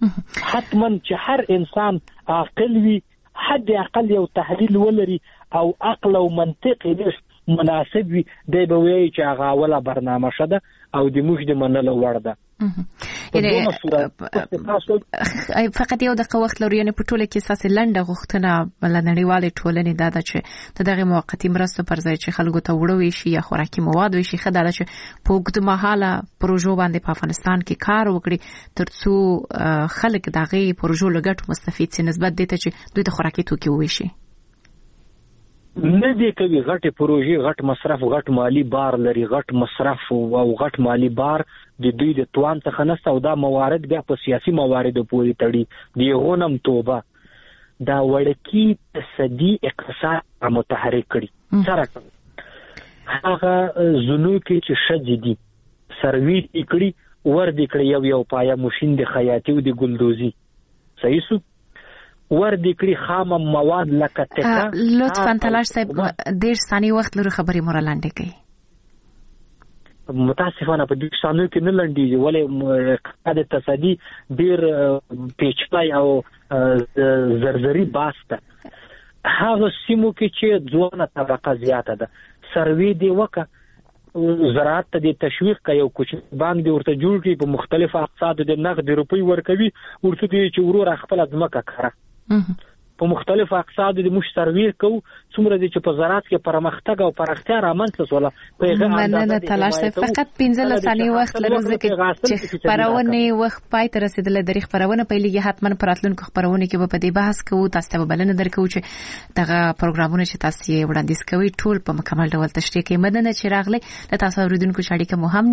Speaker 7: حتما چې هر انسان عاقل وي، حد اقل یو تحلیل ولري او عقل او منطق یې مناسب وي، دی به وایي چې هغه اوله برنامه ښه ده او د موږ د منلو وړ ده.
Speaker 6: فقط یو دقیقه وخت لرو، یعنی په ټوله کې ستاسې لنډه غوښتنه له نړیوالې ټولنې دا ده چې د دغې موقتي مرستو پر ځای چې خلکو ته وړه ویشي یا خوراکي مواد ویشي، ښه دا ده چې په اوږدمهاله پروژو باندې په افغانستان کې کار وکړي تر څو خلک د هغې پروژو له ګټو مستفید سي، نسبت دې ته چې دوی ته خوراکي توکي وویشي.
Speaker 7: نه دی کوي غټ پروژې غټ مصرف غټ مالی بار لري غټ مصرف او غټ مالی بار د دوی د توان څخه نشته او دا موارد بیا په سیاسي مواردو پورې تړي دی غونم توبه دا وړکی تصدی اقتصاد متحرک کړي سره هغه زونو کې چې شجدي سروي کړي ور دي کړي یو یو پایا ماشين د خیاطي او د ګلدوزي صحیح سو ور دي کړی خام مواد لکه ټکا
Speaker 6: لطفا تلاش صاحب ډیر ثاني وخت لري خبري مور لاندې کوي
Speaker 7: متاسفانه په دې ثانیو کې نه لنډیږي ولې د تصدی ډیر پیچلای او زرزري باسته هغه سیمو کې چې ځوانه طبقه زیاته ده سروي دی وکړه زراعت ته د تشویق کوي او کوچ بانک دی ورته جوړ کړي په مختلفو اقتصاد د نقد روپی ورکوي ورته دی چې ورور خپل ځمکه کړه په مختلفو اقتصاد د مش سرویر کو څومره دي چې په زراعت کې پرمختګ او پراختیا رامنځته شول په هغه
Speaker 6: اندازه د تلاش فقط پنځه ثانیې وخت لرو چې خبرونه وخت پای ته رسیدل د خبرونه پیلېږي حتما پراتلونکو خبرونه کې په دې بحث کوو تاسو ته بلنه درکو چې دغه پروګرامونه چې تاسو یې وړاندیز کوي ټول په مکمل ډول تشریح کوي مدنه چې راغله د تاسو اوریدونکو شاړي کوم هم